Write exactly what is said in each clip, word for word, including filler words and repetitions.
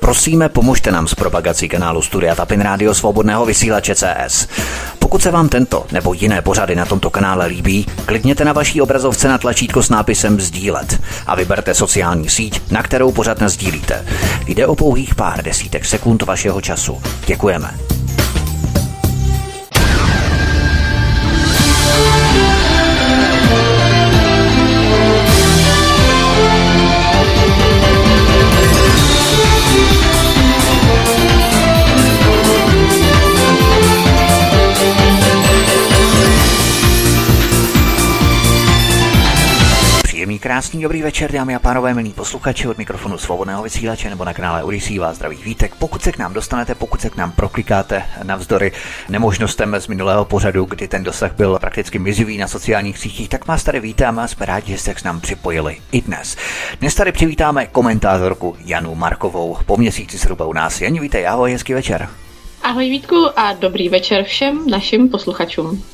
Prosíme, pomožte nám s propagací kanálu Studia Tapin Rádio Svobodného vysílače C S. Pokud se vám tento nebo jiné pořady na tomto kanále líbí, klikněte na vaší obrazovce na tlačítko s nápisem sdílet a vyberte sociální síť, na kterou pořad nasdílíte. Jde o pouhých pár desítek sekund vašeho času. Děkujeme. Krásný dobrý večer, dámy a pánové, milí posluchači, od mikrofonu Svobodného vysílače nebo na kanále Odysee vás zdraví Vítek. Pokud se k nám dostanete, pokud se k nám proklikáte navzdory nemožnostem z minulého pořadu, kdy ten dosah byl prakticky mizivý na sociálních sítích, tak vás tady vítáme a jsme rádi, že jste k nám připojili i dnes. Dnes tady přivítáme komentátorku Janu Markovou. Po měsíci zhruba u nás. Jani, vítej, ahoj, hezký večer. Ahoj Vítku a dobrý večer všem našim posluchačům.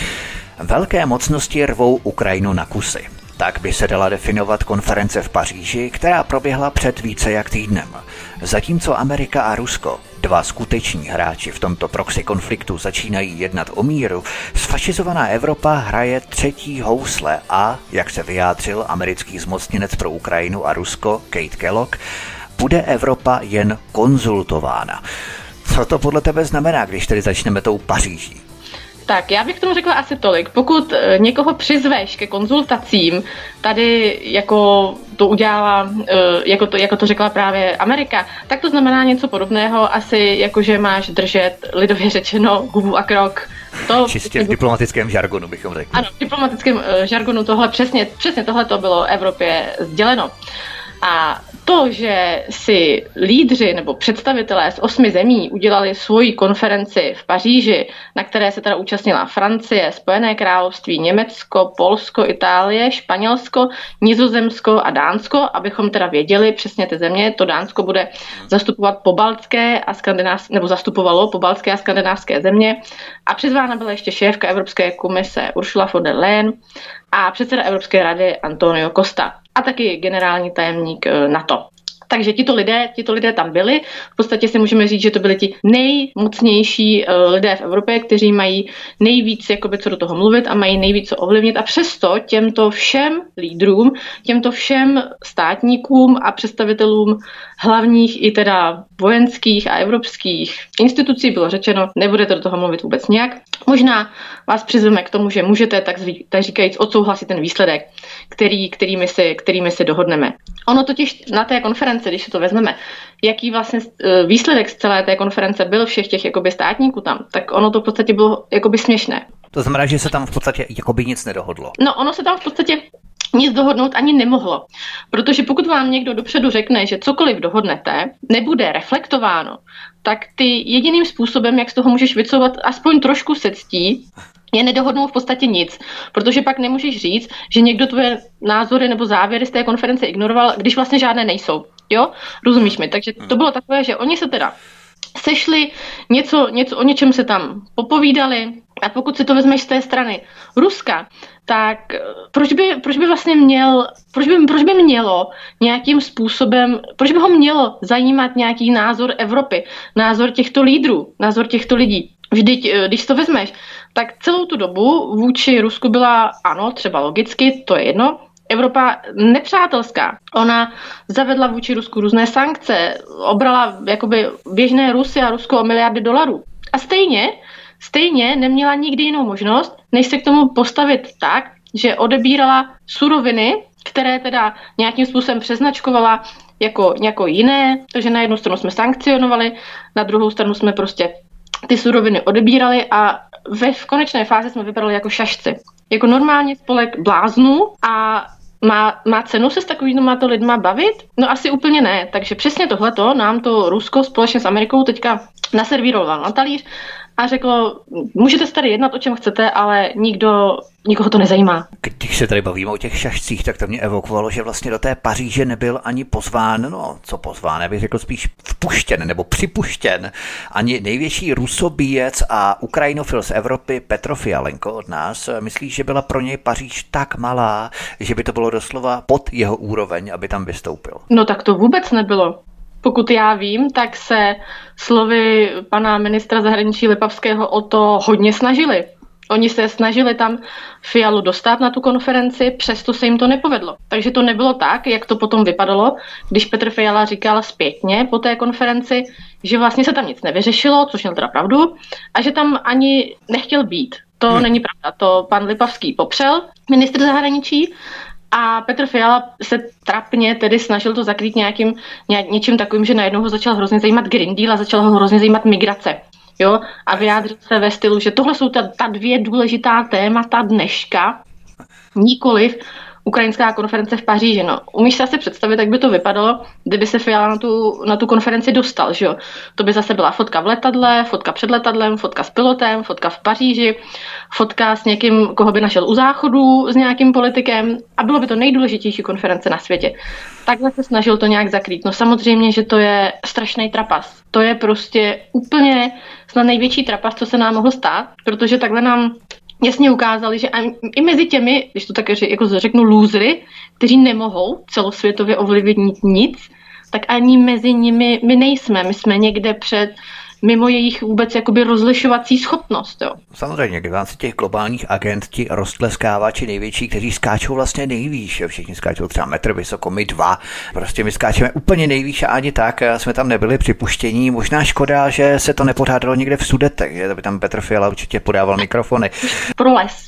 Velké mocnosti rvou Ukrajinu na kusy. Tak by se dala definovat konference v Paříži, která proběhla před více jak týdnem. Zatímco Amerika a Rusko, dva skuteční hráči v tomto proxy konfliktu, začínají jednat o míru, sfašizovaná Evropa hraje třetí housle a, jak se vyjádřil americký zmocněnec pro Ukrajinu a Rusko Kate Kellogg, bude Evropa jen konzultována. Co to podle tebe znamená, když tedy začneme tou Paříží? Tak, já bych tomu řekla asi tolik. Pokud někoho přizveš ke konzultacím, tady jako to udělala, jako to, jako to řekla právě Amerika, tak to znamená něco podobného, asi jako, že máš držet, lidově řečeno, hubu a krok. To, Čistě v diplomatickém žargonu bychom řekli. Ano, v diplomatickém žargonu tohle přesně, přesně tohle to bylo Evropě sděleno. A to, že si lídři nebo představitelé z osmi zemí udělali svoji konferenci v Paříži, na které se teda účastnila Francie, Spojené království, Německo, Polsko, Itálie, Španělsko, Nizozemsko a Dánsko, abychom teda věděli přesně ty země, to Dánsko bude zastupovat pobaltské a skandinávské, nebo zastupovalo pobaltské a skandinávské země. A přizvána byla ještě šéfka Evropské komise Ursula von der Leyen a předseda Evropské rady Antonio Costa a taky generální tajemník NATO. Takže tito lidé, tito lidé tam byli. V podstatě si můžeme říct, že to byli ti nejmocnější lidé v Evropě, kteří mají nejvíc jakoby, co do toho mluvit a mají nejvíc co ovlivnit. A přesto těmto všem lídrům, těmto všem státníkům a představitelům hlavních i teda vojenských a evropských institucí bylo řečeno, nebudete do toho mluvit vůbec nějak. Možná vás přizveme k tomu, že můžete tak, zví, tak říkajíc odsouhlasit ten výsledek, který, kterými, si, kterými si dohodneme. Ono totiž na té konferenci, když si to vezmeme, jaký vlastně výsledek z celé té konference byl všech těch jakoby státníků tam, tak ono to v podstatě bylo jakoby směšné. To znamená, že se tam v podstatě jakoby nic nedohodlo. No, ono se tam v podstatě nic dohodnout ani nemohlo. Protože pokud vám někdo dopředu řekne, že cokoliv dohodnete, nebude reflektováno, tak ty jediným způsobem, jak z toho můžeš vycouvat aspoň trošku se ctí, je nedohodnout v podstatě nic, protože pak nemůžeš říct, že někdo tvoje názory nebo závěry z té konference ignoroval, když vlastně žádné nejsou. Jo? Rozumíš mi? Takže to bylo takové, že oni se teda sešli, něco, něco, o něčem se tam popovídali a pokud si to vezmeš z té strany Ruska, tak proč by, proč by vlastně měl, proč by, proč by mělo nějakým způsobem, proč by ho mělo zajímat nějaký názor Evropy, názor těchto lídrů, názor těchto lidí. Vždyť, když to vezmeš, tak celou tu dobu vůči Rusku byla, ano, třeba logicky, to je jedno, Evropa nepřátelská. Ona zavedla vůči Rusku různé sankce, obrala jakoby běžné Rusy a Rusko o miliardy dolarů. A stejně, stejně neměla nikdy jinou možnost, než se k tomu postavit tak, že odebírala suroviny, které teda nějakým způsobem přeznačkovala jako, jako jiné, takže na jednu stranu jsme sankcionovali, na druhou stranu jsme prostě ty suroviny odebírali a ve v konečné fázi jsme vypadali jako šašci. Jako normálně spolek bláznů a má, má cenu se s takovými to lidma bavit? No asi úplně ne. Takže přesně tohleto nám to Rusko společně s Amerikou teďka naservírovalo na talíř a řeklo, můžete se tady jednat o čem chcete, ale nikdo, nikoho to nezajímá. Když se tady bavíme o těch šašcích, tak to mě evokovalo, že vlastně do té Paříže nebyl ani pozván, no co pozván, já bych řekl spíš vpuštěn nebo připuštěn, ani největší rusobíjec a ukrajinofil z Evropy Petro Fialenko od nás. Myslíš, že byla pro něj Paříž tak malá, že by to bylo doslova pod jeho úroveň, aby tam vystoupil? No tak to vůbec nebylo. pokud já vím, tak se slovy pana ministra zahraničí Lipavského o to hodně snažili. Oni se snažili tam Fialu dostat na tu konferenci, přesto se jim to nepovedlo. Takže to nebylo tak, jak to potom vypadalo, když Petr Fiala říkal zpětně po té konferenci, že vlastně se tam nic nevyřešilo, což měl teda pravdu, a že tam ani nechtěl být. To hmm. není pravda, to pan Lipavský popřel, ministr zahraničí, a Petr Fiala se trapně tedy snažil to zakrýt nějakým, ně, něčím takovým, že najednou ho začal hrozně zajímat Green Deal a začal ho hrozně zajímat migrace. Jo? A vyjádřil se ve stylu, že tohle jsou ta, ta dvě důležitá témata dneška, nikoliv ukrajinská konference v Paříži. No, umíš se asi představit, jak by to vypadalo, kdyby se Fiala na tu, na tu konferenci dostal, že jo? To by zase byla fotka v letadle, fotka před letadlem, fotka s pilotem, fotka v Paříži, fotka s někým, koho by našel u záchodu, s nějakým politikem, a bylo by to nejdůležitější konference na světě. Takhle se snažil to nějak zakrýt. No samozřejmě, že to je strašný trapas. To je prostě úplně snad největší trapas, co se nám mohlo stát, protože takhle nám jasně ukázali, že i mezi těmi, když to tak jako řeknu, lůzry, kteří nemohou celosvětově ovlivnit nic, tak ani mezi nimi my nejsme. My jsme někde před mimo jejich vůbec jakoby rozlišovací schopnost. Jo. Samozřejmě, kdy vám si těch globálních agent, ti roztleskávači největší, kteří skáčou vlastně nejvýš. Všichni skáčou třeba metr vysoko, my dva. Prostě my skáčeme úplně nejvýš a ani tak jsme tam nebyli připuštění. Možná škoda, že se to nepořádalo někde v Sudetech, že to by tam Petr Fiala určitě podával mikrofony. Pro les.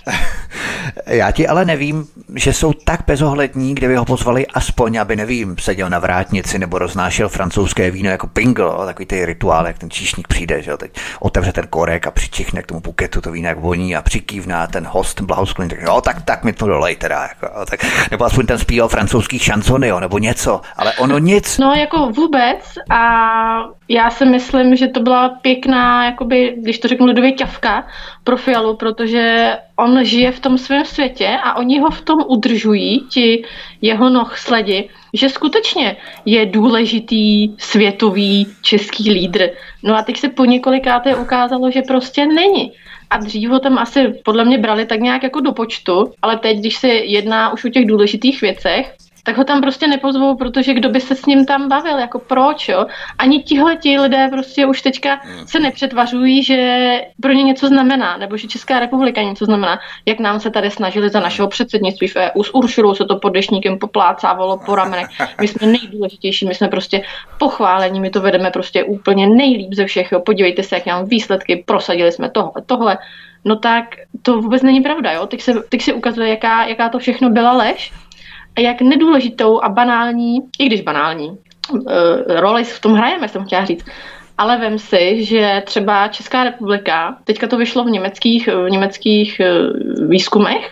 Já ti ale nevím, že jsou tak bezohlední, kdyby ho pozvali aspoň, aby nevím, seděl na vrátnici nebo roznášel francouzské víno jako pingl, takový ty rituál, jak ten číšník přijde, že jo, teď otevře ten korek a přičichne k tomu buketu to víno, jak voní, a přikývná ten host blahoskloně, tak jo, tak, tak mi to dolej teda, jako, tak, nebo aspoň ten zpíval francouzských šansony, jo, nebo něco, ale ono nic. No jako vůbec, a já si myslím, že to byla pěkná, jakoby, když to řeknu lidově, ťavka pro Fialu, protože on žije v tom svém světě a oni ho v tom udržují, ti jeho nohsledi, že skutečně je důležitý světový český lídr. No a teď se po několikáté ukázalo, že prostě není. A dřív ho tam asi podle mě brali tak nějak jako do počtu, ale teď, když se jedná už o těch důležitých věcech, tak ho tam prostě nepozvou, protože kdo by se s ním tam bavil, jako proč, jo? Ani tihleti lidé prostě už teďka se nepřetvařují, že pro ně něco znamená, nebo že Česká republika něco znamená, jak nám se tady snažili za našeho předsednictví v E U, s Uršulou se to pod deštníkem poplácávalo po ramenech, my jsme nejdůležitější, my jsme prostě pochválení, my to vedeme prostě úplně nejlíp ze všech, jo? Podívejte se, jak mám výsledky, prosadili jsme tohle, tohle, no tak to vůbec není pravda, jo? Teď se, teď se ukazuje, jaká, jaká to všechno byla lež. A jak nedůležitou a banální, i když banální, uh, roli v tom hrajeme, jsem chtěla říct. Ale vem si, že třeba Česká republika, teďka to vyšlo v německých, v německých uh, výzkumech,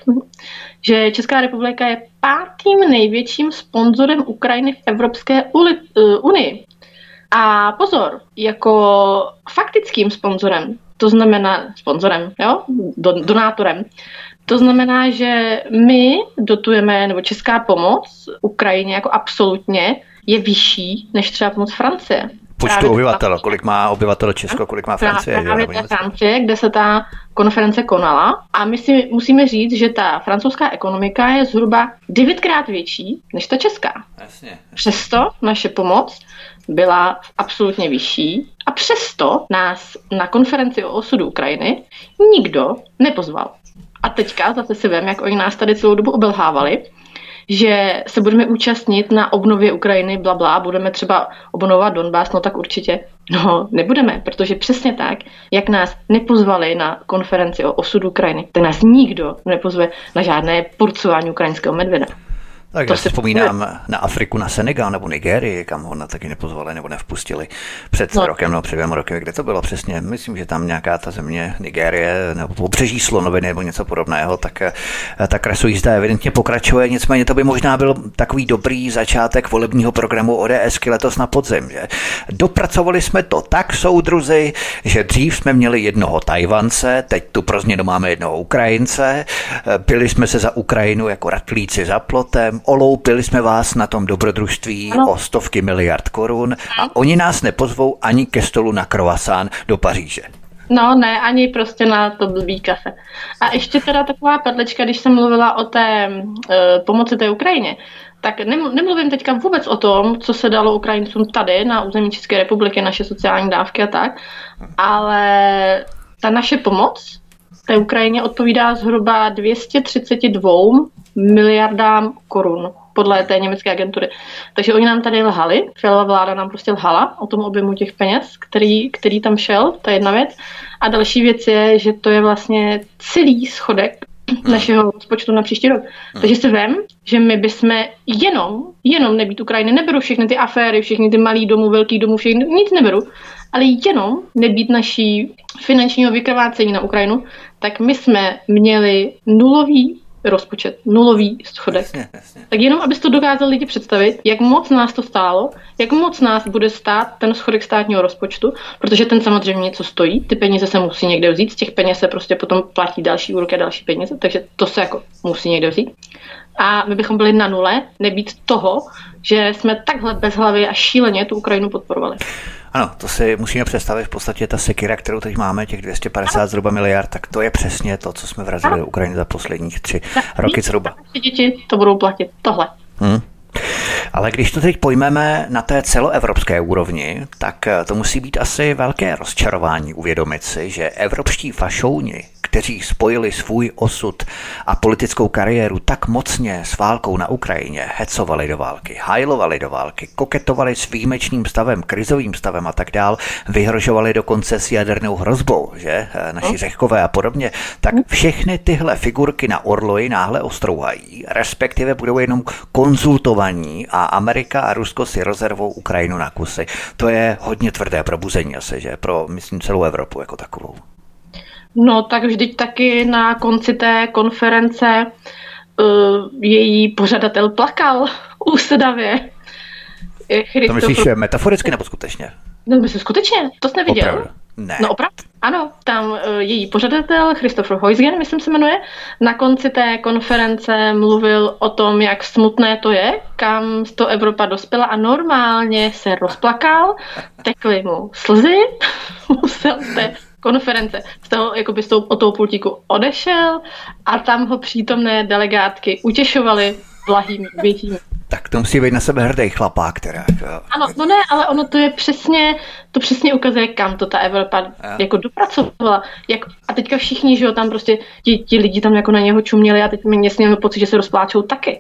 že Česká republika je pátým největším sponzorem Ukrajiny v Evropské uli, uh, unii. A pozor, jako faktickým sponzorem, to znamená sponzorem, jo, Don, donátorem, to znamená, že my dotujeme, nebo česká pomoc Ukrajině jako absolutně je vyšší než třeba pomoc Francie. Počtu obyvatel, kolik má obyvatel Česko, kolik má Francie. Právě ta Francie, kde se ta konference konala. A my si musíme říct, že ta francouzská ekonomika je zhruba devětkrát větší než ta česká. Jasně, jasně. Přesto naše pomoc byla absolutně vyšší a přesto nás na konferenci o osudu Ukrajiny nikdo nepozval. A teďka zase si vem, jak oni nás tady celou dobu obelhávali, že se budeme účastnit na obnově Ukrajiny, blabla, budeme třeba obnovovat Donbas, no tak určitě. No, nebudeme, protože přesně tak, jak nás nepozvali na konferenci o osudu Ukrajiny, tak nás nikdo nepozve na žádné porcování ukrajinského medvěda. Tak já si vzpomínám na Afriku, na Senegal nebo Nigérii, kam ho na taky nepozvali nebo nevpustili před no. rokem nebo před dvěma roky, kde to bylo přesně. Myslím, že tam nějaká ta země Nigérie nebo pobřeží Slonoviny nebo něco podobného, tak ta krasojízda evidentně pokračuje. Nicméně to by možná byl takový dobrý začátek volebního programu ODSky letos na podzim. Že? Dopracovali jsme to tak, soudruzi, že dřív jsme měli jednoho Tajvance, teď tu pro změnu máme jednoho Ukrajince, byli jsme se za Ukrajinu jako ratlíci za plotem, oloupili jsme vás na tom dobrodružství ano. o stovky miliard korun a oni nás nepozvou ani ke stolu na croissant do Paříže. No ne, ani prostě na to blbý kafe. A ještě teda taková perlička, když jsem mluvila o té e, pomoci té Ukrajině, tak nemluvím teďka vůbec o tom, co se dalo Ukrajincům tady na území České republiky, naše sociální dávky a tak, ale ta naše pomoc té Ukrajině odpovídá zhruba dvě stě třicet dva miliardám korun podle té německé agentury. Takže oni nám tady lhali, Fialová vláda nám prostě lhala o tom objemu těch peněz, který, který tam šel, to je jedna věc. A další věc je, že to je vlastně celý schodek našeho rozpočtu na příští rok. Takže si vem, že my bychom jenom, jenom nebýt Ukrajiny, neberu všechny ty aféry, všechny ty malý domů, velký domů, všechny, nic neberu, ale jenom nebýt naší finančního vykrvácení na Ukrajinu, tak my jsme měli nulový rozpočet, nulový schodek. Jasně, jasně. Tak jenom, abyste to dokázali lidi představit, jak moc nás to stálo, jak moc nás bude stát ten schodek státního rozpočtu, protože ten samozřejmě něco stojí, ty peníze se musí někde vzít, z těch peněz se prostě potom platí další úroky a další peníze, takže to se jako musí někde vzít. A my bychom byli na nule, nebýt toho, že jsme takhle bezhlavě a šíleně tu Ukrajinu podporovali. Ano, to si musíme představit v podstatě ta sekira, kterou teď máme, těch dvě stě padesát zhruba miliard, tak to je přesně to, co jsme vrazili do Ukrajiny za posledních tři tak, roky zhruba. Děti to budou platit, tohle. Hmm. Ale když to teď pojmeme na té celoevropské úrovni, tak to musí být asi velké rozčarování uvědomit si, že evropští fašouni, kteří spojili svůj osud a politickou kariéru tak mocně s válkou na Ukrajině, hecovali do války, hajlovali do války, koketovali s výjimečným stavem, krizovým stavem a tak dál, vyhrožovali dokonce s jadernou hrozbou, že naši Řehkové a podobně, tak všechny tyhle figurky na orloji náhle ostrouhají, respektive budou jenom konzultovaní a Amerika a Rusko si rozervou Ukrajinu na kusy. To je hodně tvrdé probuzení asi, že pro, myslím, celou Evropu jako takovou. No tak vždyť taky na konci té konference uh, její pořadatel plakal úsedavě. To myslíš metaforicky nebo skutečně? No myslím skutečně, to jsi neviděl. Opravdu? Ne. No opravdu, ano, tam uh, její pořadatel Christopher Heusgen, myslím se jmenuje, na konci té konference mluvil o tom, jak smutné to je, kam to Evropa dospěla a normálně se rozplakal, tekly mu slzy, musel se konference z toho, jakoby z toho, od toho pultíku odešel a tam ho přítomné delegátky utěšovaly blahými obětími. Tak to musí být na sebe hrdý chlapák, teda. Ano, no ne, ale ono to je přesně, to přesně ukazuje, kam to ta Evropa a. jako dopracovala. Jak, a teďka všichni, že jo, tam prostě ti, ti lidi tam jako na něho čuměli a teď mě měl pocit, že se rozpláčou taky.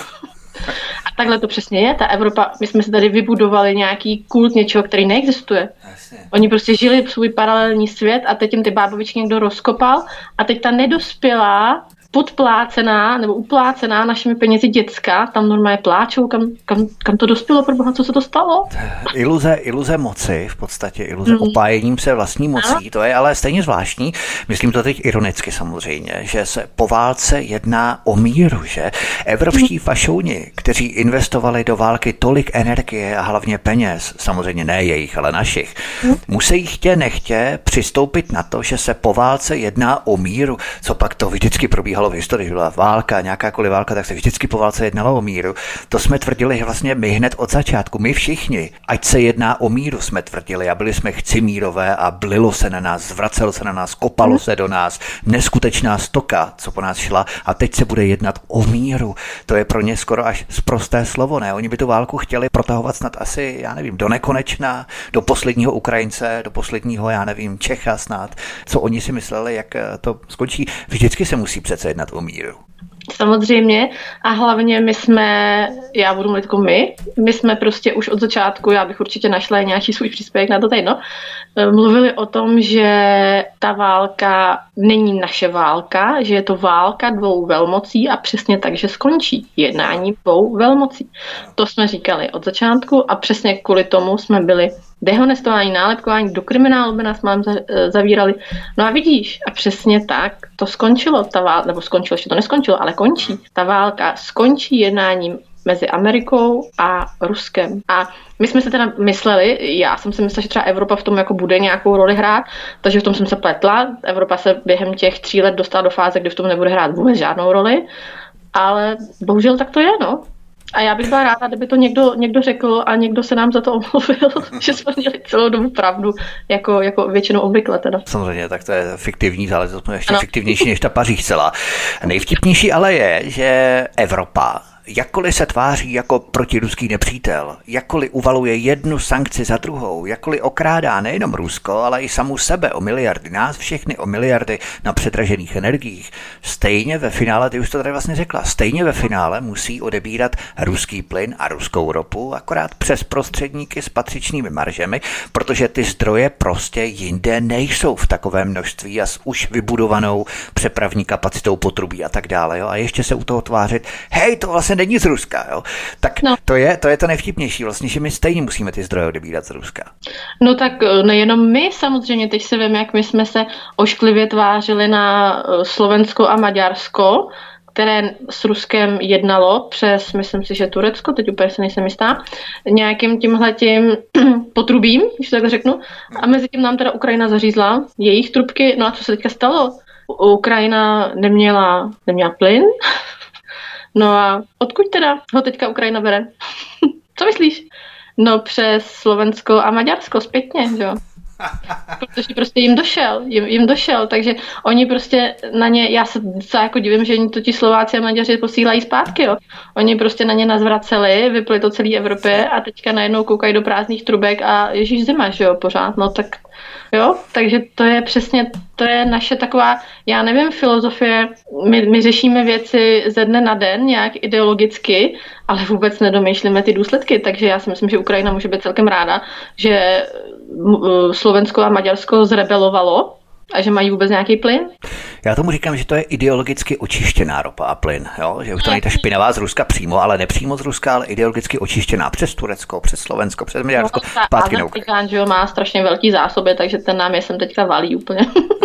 A takhle to přesně je, ta Evropa, my jsme si tady vybudovali nějaký kult něčeho, který neexistuje. Jasně. Oni prostě žili svůj paralelní svět a teď jim ty bábovičky někdo rozkopal a teď ta nedospělá, podplácená nebo uplácená našimi penězi děcka, tam normálně pláčou, kam, kam, kam to dospělo, pro boha, co se to stalo? Iluze, iluze moci, v podstatě iluze mm. opájením se vlastní mocí, to je ale stejně zvláštní, myslím to teď ironicky samozřejmě, že se po válce jedná o míru, že evropští mm. fašouni, kteří investovali do války tolik energie a hlavně peněz, samozřejmě ne jejich, ale našich, mm. musí chtě nechtě přistoupit na to, že se po válce jedná o míru, co pak to vždycky probíhalo v historii, že byla válka, nějakákoliv válka, tak se vždycky po válce jednalo o míru. To jsme tvrdili vlastně my hned od začátku, my všichni, ať se jedná o míru, jsme tvrdili a byli jsme chci mírové a blilo se na nás, zvracelo se na nás, kopalo se do nás, neskutečná stoka, co po nás šla a teď se bude jednat o míru. To je pro ně skoro až sprosté slovo, ne? Oni by tu válku chtěli protahovat snad asi, já nevím, do nekonečna, do posledního Ukrajince, do posledního, já nevím, Čecha snad. Co oni si mysleli, jak to skončí. Vždycky se musí přece jednat o míru. Samozřejmě a hlavně my jsme, já budu mluvit jako my, my jsme prostě už od začátku, já bych určitě našla nějaký svůj příspěvek na to jedno, mluvili o tom, že ta válka není naše válka, že je to válka dvou velmocí a přesně tak, že skončí jednání dvou velmocí. To jsme říkali od začátku a přesně kvůli tomu jsme byli dehonestování, nálepkování, do kriminálu by nás mám zavírali. No a vidíš, a přesně tak to skončilo, ta válka, nebo skončilo, ještě to neskončilo, ale končí. Ta válka skončí jednáním mezi Amerikou a Ruskem. A my jsme se teda mysleli, já jsem si myslela, že třeba Evropa v tom jako bude nějakou roli hrát, takže v tom jsem se pletla. Evropa se během těch tří let dostala do fáze, kdy v tom nebude hrát vůbec žádnou roli, ale bohužel tak to je, no. A já bych byla ráda, kdyby to někdo, někdo řekl a někdo se nám za to omluvil, že jsme měli celou dobu pravdu, jako, jako většinou obvykle teda. Samozřejmě, tak to je fiktivní záležitost, ještě ano. fiktivnější než ta Paříž celá. Nejvtipnější ale je, že Evropa jakkoliv se tváří jako protiruský nepřítel, jakkoliv uvaluje jednu sankci za druhou, jakkoliv okrádá nejenom Rusko, ale i samu sebe o miliardy, nás všechny o miliardy na předražených energiích, stejně ve finále, ty už to tady vlastně řekla, stejně ve finále musí odebírat ruský plyn a ruskou ropu, akorát přes prostředníky s patřičnými maržemi, protože ty zdroje prostě jinde nejsou v takovém množství a s už vybudovanou přepravní kapacitou potrubí a tak dále. Jo? A ještě se u toho tvářit, hej, to vlastně není z Ruska. Jo? Tak no. to, je, to je to nejvtipnější, vlastně, že my stejně musíme ty zdroje odebírat z Ruska. No tak nejenom my samozřejmě, teď se vím, jak my jsme se ošklivě tvářili na Slovensko a Maďarsko, které s Ruskem jednalo přes, myslím si, že Turecko, teď úplně se nejsem jistá, nějakým tímhletím potrubím, když to tak řeknu. A mezi tím nám teda Ukrajina zařízla jejich trubky. No a co se teďka stalo? Ukrajina neměla, neměla plyn. No a odkud teda ho teďka Ukrajina bere? Co myslíš? No přes Slovensko a Maďarsko zpětně, že jo? Protože prostě jim došel, jim, jim došel, takže oni prostě na ně, já se docela jako divím, že oni to ti Slováci a Maďaři posílají zpátky, jo. Oni prostě na ně nazvraceli, vypli to celé Evropě a teďka najednou koukají do prázdných trubek a ježíš zima, že jo, pořád, no tak jo, takže to je přesně, to je naše taková, já nevím, filozofie, my, my řešíme věci ze dne na den nějak ideologicky, ale vůbec nedomýšlíme ty důsledky, takže já si myslím, že Ukrajina může být celkem ráda, že Slovensko a Maďarsko zrebelovalo a že mají vůbec nějaký plyn. Já tomu říkám, že to je ideologicky očištěná ropa a plyn, jo? Že už to není ta špinavá z Ruska přímo, ale nepřímo z Ruska, ale ideologicky očištěná přes Turecko, přes Slovensko, přes Maďarsko, no, zpátky na Ukrajinu. Že jo, má strašně velký zásoby, takže ten nám je sem teďka valí úplně.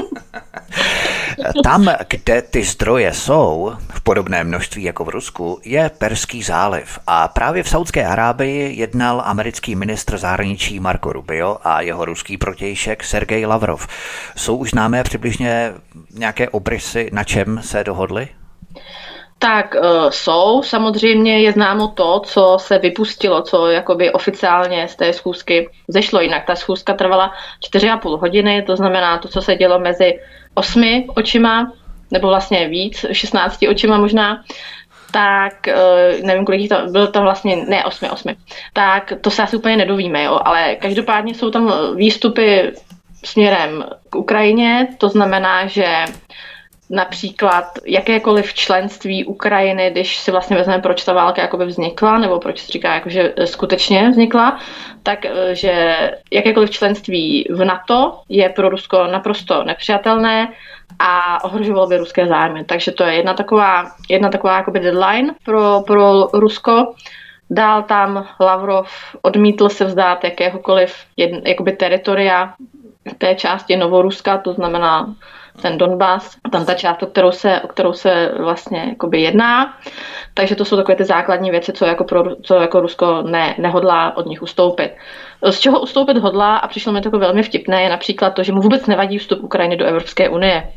Tam, kde ty zdroje jsou v podobné množství jako v Rusku, je Perský záliv. A právě v Saúdské Arábii jednal americký ministr zahraničí Marco Rubio a jeho ruský protějšek Sergej Lavrov. Jsou už známé přibližně nějaké obrysy, na čem se dohodli? Tak uh, jsou, samozřejmě je známo to, co se vypustilo, co jakoby oficiálně z té schůzky zešlo, jinak ta schůzka trvala čtyři a půl hodiny, to znamená to, co se dělo mezi osmi očima, nebo vlastně víc, šestnácti očima možná, tak uh, nevím, kolik tam bylo tam vlastně, ne osmi, osmi, tak to se asi úplně nedovíme, jo, ale každopádně jsou tam výstupy směrem k Ukrajině, to znamená, že například jakékoliv členství Ukrajiny, když si vlastně vezmeme, proč ta válka jakoby vznikla, nebo proč se říká, jako, že skutečně vznikla, tak že jakékoliv členství v NATO je pro Rusko naprosto nepřijatelné a ohrožovalo by ruské zájmy. Takže to je jedna taková, jedna taková jakoby deadline pro, pro Rusko. Dál tam Lavrov odmítl se vzdát jakéhokoliv jedn, jakoby teritoria té části Novoruska, to znamená ten Donbas, tam ta část, o kterou se, o kterou se vlastně jakoby jedná. Takže to jsou takové ty základní věci, co jako, pro, co jako Rusko ne, nehodlá od nich ustoupit. Z čeho ustoupit hodlá, a přišlo mi to jako velmi vtipné, je například to, že mu vůbec nevadí vstup Ukrajiny do Evropské unie.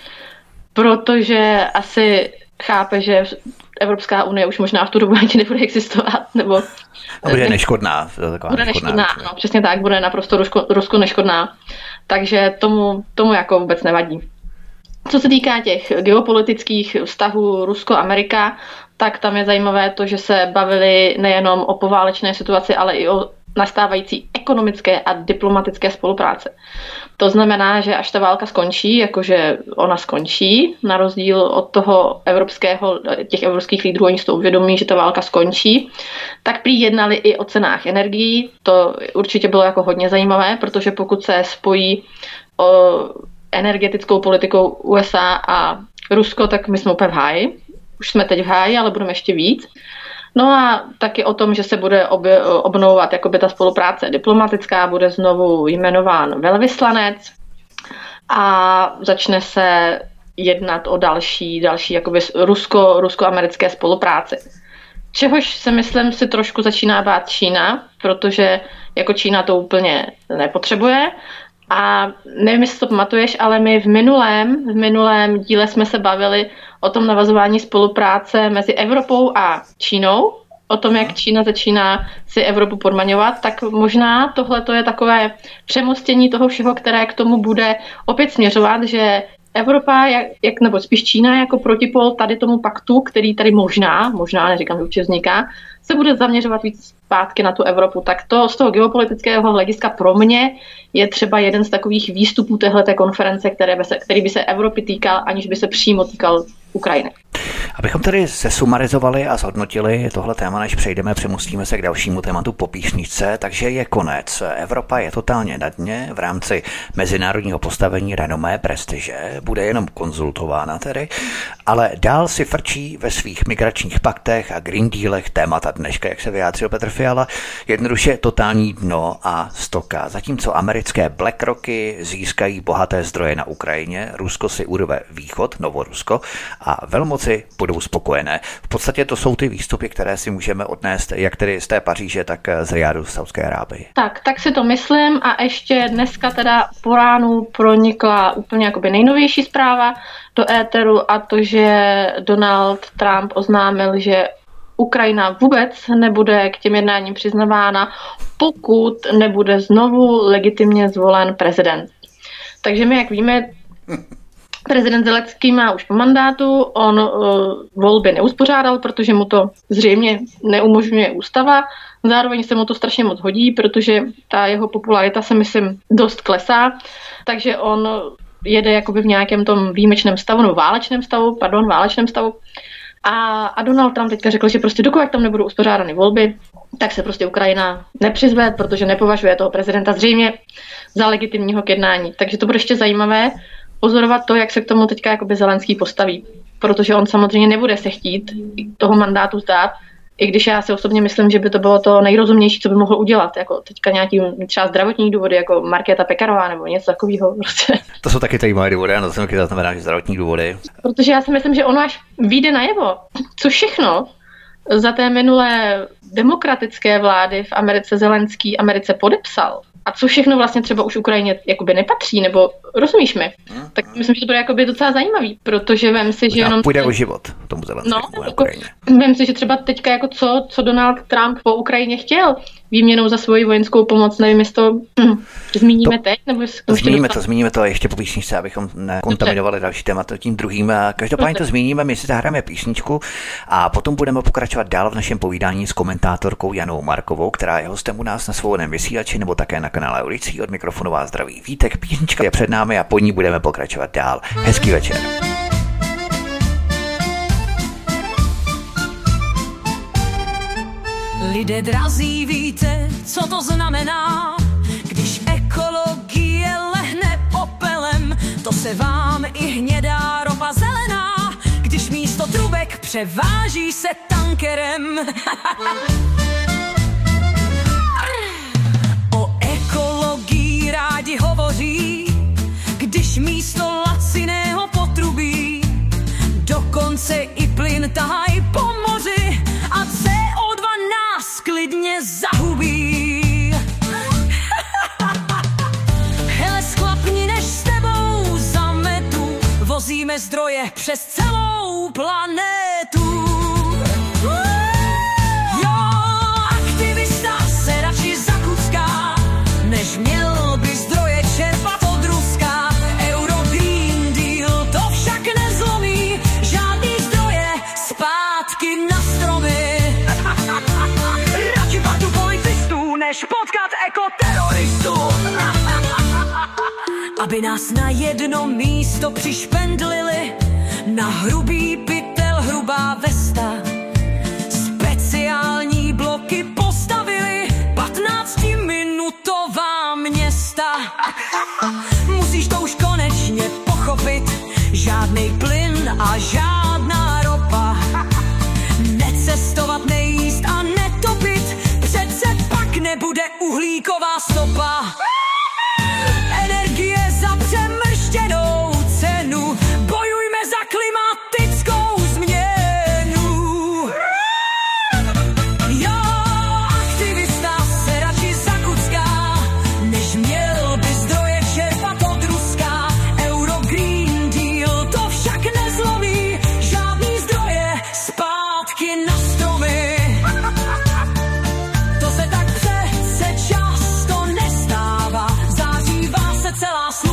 Protože asi chápe, že Evropská unie už možná v tu dobu ani nebude existovat, nebo... Bude neškodná. Bude neškodná, no, přesně tak, bude naprosto Rusko, Rusko neškodná. Takže tomu, tomu jako vůbec nevadí. Co se týká těch geopolitických vztahů Rusko-Amerika, tak tam je zajímavé to, že se bavili nejenom o poválečné situaci, ale i o nastávající ekonomické a diplomatické spolupráce. To znamená, že až ta válka skončí, jakože ona skončí, na rozdíl od toho evropského, těch evropských lídrů, oni si to uvědomí, že ta válka skončí, tak prý jednali i o cenách energií. To určitě bylo jako hodně zajímavé, protože pokud se spojí o energetickou politikou U S A a Rusko, tak my jsme úplně v háji. Už jsme teď v háji, ale budeme ještě víc. No a taky o tom, že se bude ob, obnovovat jakoby ta spolupráce diplomatická, bude znovu jmenován velvyslanec a začne se jednat o další, další jakoby rusko, rusko-americké spolupráci. Čehož se myslím si trošku začíná bát Čína, protože jako Čína to úplně nepotřebuje. A nevím, jestli to pamatuješ, ale my v minulém, v minulém díle jsme se bavili o tom navazování spolupráce mezi Evropou a Čínou, o tom, jak Čína začíná si Evropu podmaňovat, tak možná tohle to je takové přemostění toho všeho, které k tomu bude opět směřovat, že Evropa, jak, jak, nebo spíš Čína jako protipol tady tomu paktu, který tady možná, možná neříkám, že určitě vzniká, se bude zaměřovat víc zpátky na tu Evropu. Tak to z toho geopolitického hlediska pro mě je třeba jeden z takových výstupů téhleté konference, které by se, který by se Evropy týkal, aniž by se přímo týkal Ukrajiny. Abychom tedy sesumarizovali a zhodnotili tohle téma, než přejdeme, přemostíme se k dalšímu tématu po píšničce, takže je konec. Evropa je totálně na dně v rámci mezinárodního postavení, renomé, prestiže, bude jenom konzultována tedy, ale dál si frčí ve svých migračních paktech a Green Dealech témata dneška, jak se vyjádřil Petr Fiala, jednoduše totální dno a stoka. Zatímco americké BlackRocky získají bohaté zdroje na Ukrajině, Rusko si urve východ, Novorusko, a velmoci budou spokojené. V podstatě to jsou ty výstupy, které si můžeme odnést jak tedy z té Paříže, tak z Riadu, z Saúdské Arábie. Tak, tak si to myslím a ještě dneska teda po ránu pronikla úplně jakoby nejnovější zpráva do éteru a to, že Donald Trump oznámil, že Ukrajina vůbec nebude k těm jednáním přiznavána, pokud nebude znovu legitimně zvolen prezident. Takže my, jak víme, prezident Zelenský má už po mandátu, on uh, volby neuspořádal, protože mu to zřejmě neumožňuje ústava, zároveň se mu to strašně moc hodí, protože ta jeho popularita se, myslím, dost klesá, takže on jede jakoby v nějakém tom výjimečném stavu, no válečném stavu, pardon, válečném stavu. A, a Donald Trump teďka řekl, že prostě dokud tam nebudou uspořádány volby, tak se prostě Ukrajina nepřizve, protože nepovažuje toho prezidenta zřejmě za legitimního k jednání. Takže to bude ještě zajímavé pozorovat to, jak se k tomu teďka jakoby Zelenský postaví. Protože on samozřejmě nebude se chtít toho mandátu zdát, i když já si osobně myslím, že by to bylo to nejrozumnější, co by mohl udělat. Jako teďka nějaký třeba zdravotní důvody, jako Markéta Pekarová nebo něco takového. Prostě. To jsou taky tady moje důvody, ano, to jsem taky znamená, že zdravotní důvody. Protože já si myslím, že ono až vyjde najevo, co všechno za té minulé demokratické vlády v Americe Zelenský Americe podepsal. A co všechno vlastně třeba už Ukrajině jakoby nepatří, nebo rozumíš mi? Hmm. Tak myslím, že to bude jakoby docela zajímavý, protože vem si, že možná jenom... půjde o život tomu Zelenskému no, na Ukrajině. Vem si, že třeba teďka jako co, co Donald Trump po Ukrajině chtěl, výměnou za svoji vojenskou pomoc, nevím, jestli to hm, zmíníme to, teď, nebo jestli to zmíníme to, zmíníme to ještě po písničce, abychom nekontaminovali další témat tím druhým. Každopádně to zmíníme, my si zahráme písničku a potom budeme pokračovat dál v našem povídání s komentátorkou Janou Markovou, která je hostem u nás na Svobodném vysílači nebo také na kanále Ulicí. Od mikrofonu vás zdraví Vítek. Písnička je před námi a po ní budeme pokračovat dál. Hezký večer. Lidé drazí, víte, co to znamená, když ekologie lehne popelem, to se vám i hnědá ropa zelená, když místo trubek převáží se tankerem. O ekologii rádi hovoří, když místo laciného potrubí dokonce i plyn tahají po moři a C O dva nás klidně zahubí. Hele, sklapni, než s tebou zametu, vozíme zdroje přes celou planetu. Jo, aktivista se radši zakucká, než měl by zdroje čerpat od Ruska. Euro Green Deal to však nezlomí, žádný zdroje zpátky na stromy. Radši padu policistů, než potkat ekoteroristů. Aby nás na jedno místo přišpendlili, na hrubý pytel hrubá vesta. Speciální bloky postavili, patnáctiminutová města. Musíš to už konečně pochopit, žádnej plyn a žádná ropa. Necestovat, nejíst a netopit, přece pak nebude uhlíková stopa. Energie za přemrštěnou cenu, bojujme za klimatickou změnu. Jo, aktivista se radši zakucká, než měl by zdroje čerpat od Ruska. Euro Green Deal to však nezlomí, žádný zdroje zpátky na stromy. To se tak přece často nestává, zářívá se celá slova.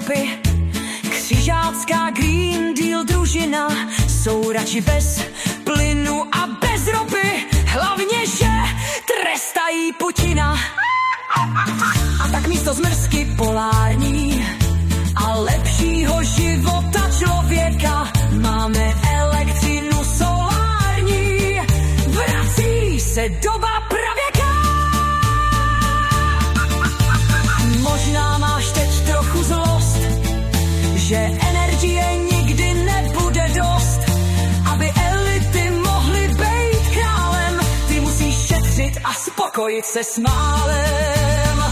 Evropy. Křižácká Green Deal družina jsou radši bez plynu a bez ropy. Hlavně, že trestají Putina. A tak místo zmrzky polární a lepšího života člověka máme elektřinu solární. Vrací se doba pravěka. Možná máš teď trochu zlost, že energie nikdy nebude dost, aby elity mohly být králem. Ty musíš šetřit a spokojit se s málem.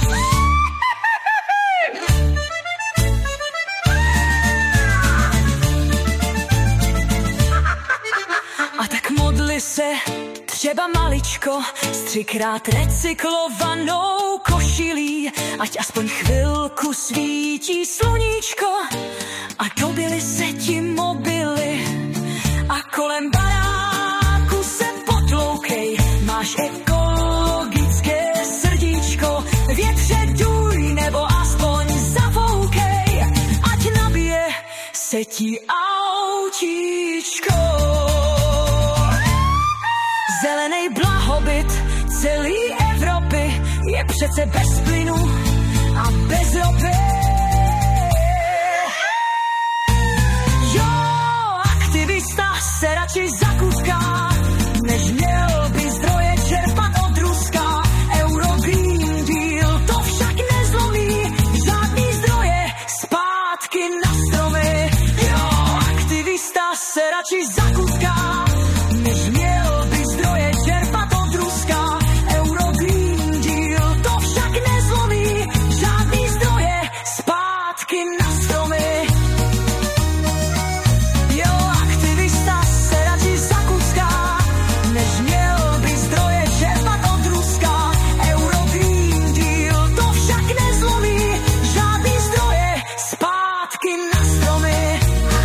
A tak modli se třeba maličko s třikrát recyklovanou košilí, ať aspoň chvilku svítí sluníčko a dobili se ti mobily a kolem baráku se potloukej. Máš ekologické srdíčko, větře duj nebo aspoň zafoukej, ať nabije se ti autíčko. Zelenej blahobyt celý Evropy je přece bez plynu a bez ropy. Jo, aktivista se radši zakutká, než měl by zdroje čerpat od Ruska. Euro Green Deal to však nezlomí žádný zdroje zpátky na stromy. Jo, aktivista se radši zakutká, než měl by zdroje čerpat od Ruska. Euro Green Deal to však nezlomí žádný zdroje zpátky na stromy. Jo, aktivista se radši zakucká, než měl by zdroje čerpat od Ruska. Euro Green Deal to však nezlomí žádný zdroje zpátky na stromy.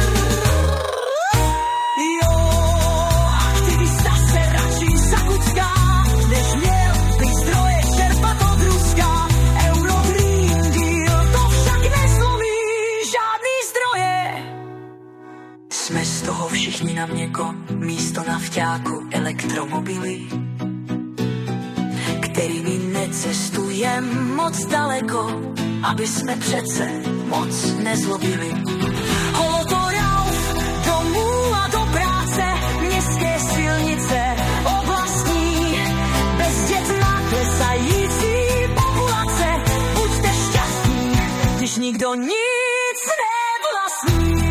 Jo, aktivista se radši zakucká, než měl by zdroje čerpat od Ruska. Euro Green Deal to však nezlomí žádný zdroje. Jsme z toho všichni na měko, místo nafťáku elektromobily, kterými necestujem moc daleko, aby jsme přece moc nezlobili. Holotorauf domů a do práce, městské silnice oblastní, bezdětná klesající populace. Buďte šťastní, když nikdo nic nevlastní.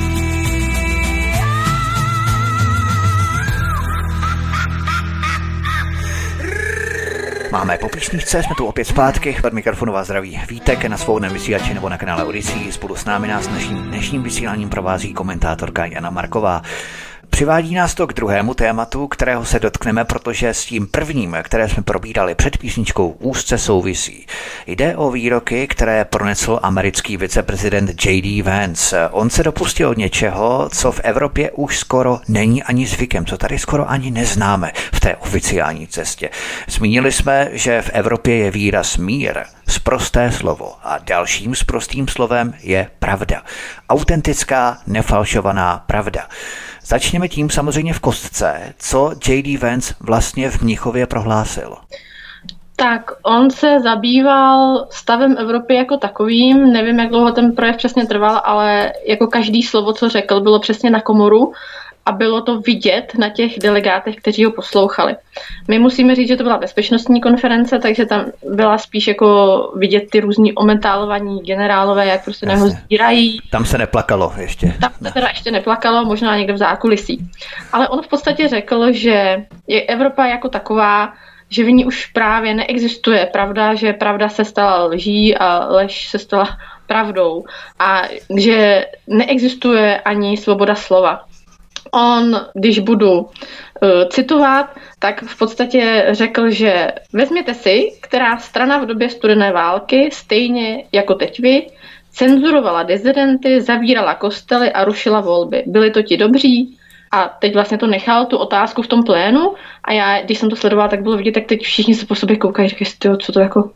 Máme po písničce, jsme tu opět zpátky, od mikrofonu vás zdraví Vítek, na svobodném vysílači nebo na kanále Odyssey. Spolu s námi nás dnešním, dnešním vysíláním provází komentátorka Jana Marková. Přivádí nás to k druhému tématu, kterého se dotkneme, protože s tím prvním, které jsme probírali před písničkou, úzce souvisí. Jde o výroky, které pronesl americký viceprezident J D Vance. On se dopustil něčeho, co v Evropě už skoro není ani zvykem, co tady skoro ani neznáme v té oficiální cestě. Zmínili jsme, že v Evropě je výraz mír, sprosté slovo, a dalším sprostým slovem je pravda. Autentická, nefalšovaná pravda. Začněme tím samozřejmě v kostce, co J D Vance vlastně v Mnichově prohlásil. Tak on se zabýval stavem Evropy jako takovým, nevím, jak dlouho ten projev přesně trval, ale jako každý slovo, co řekl, bylo přesně na komoru a bylo to vidět na těch delegátech, kteří ho poslouchali. My musíme říct, že to byla bezpečnostní konference, takže tam byla spíš jako vidět ty různý omentálovaní generálové, jak prostě na něho sdírají. Tam se neplakalo ještě. Tam se teda ještě neplakalo, možná někde v zákulisí. Ale on v podstatě řekl, že je Evropa jako taková, že v ní už právě neexistuje pravda, že pravda se stala lží a lež se stala pravdou a že neexistuje ani svoboda slova. On, když budu uh, citovat, tak v podstatě řekl, že vezměte si, která strana v době studené války, stejně jako teď vy, cenzurovala dizidenty, zavírala kostely a rušila volby. Byli to ti dobří? A teď vlastně to nechal, tu otázku v tom plénu, a já, když jsem to sledovala, tak bylo vidět, tak teď všichni se po sobě koukají, říkají, co to jako,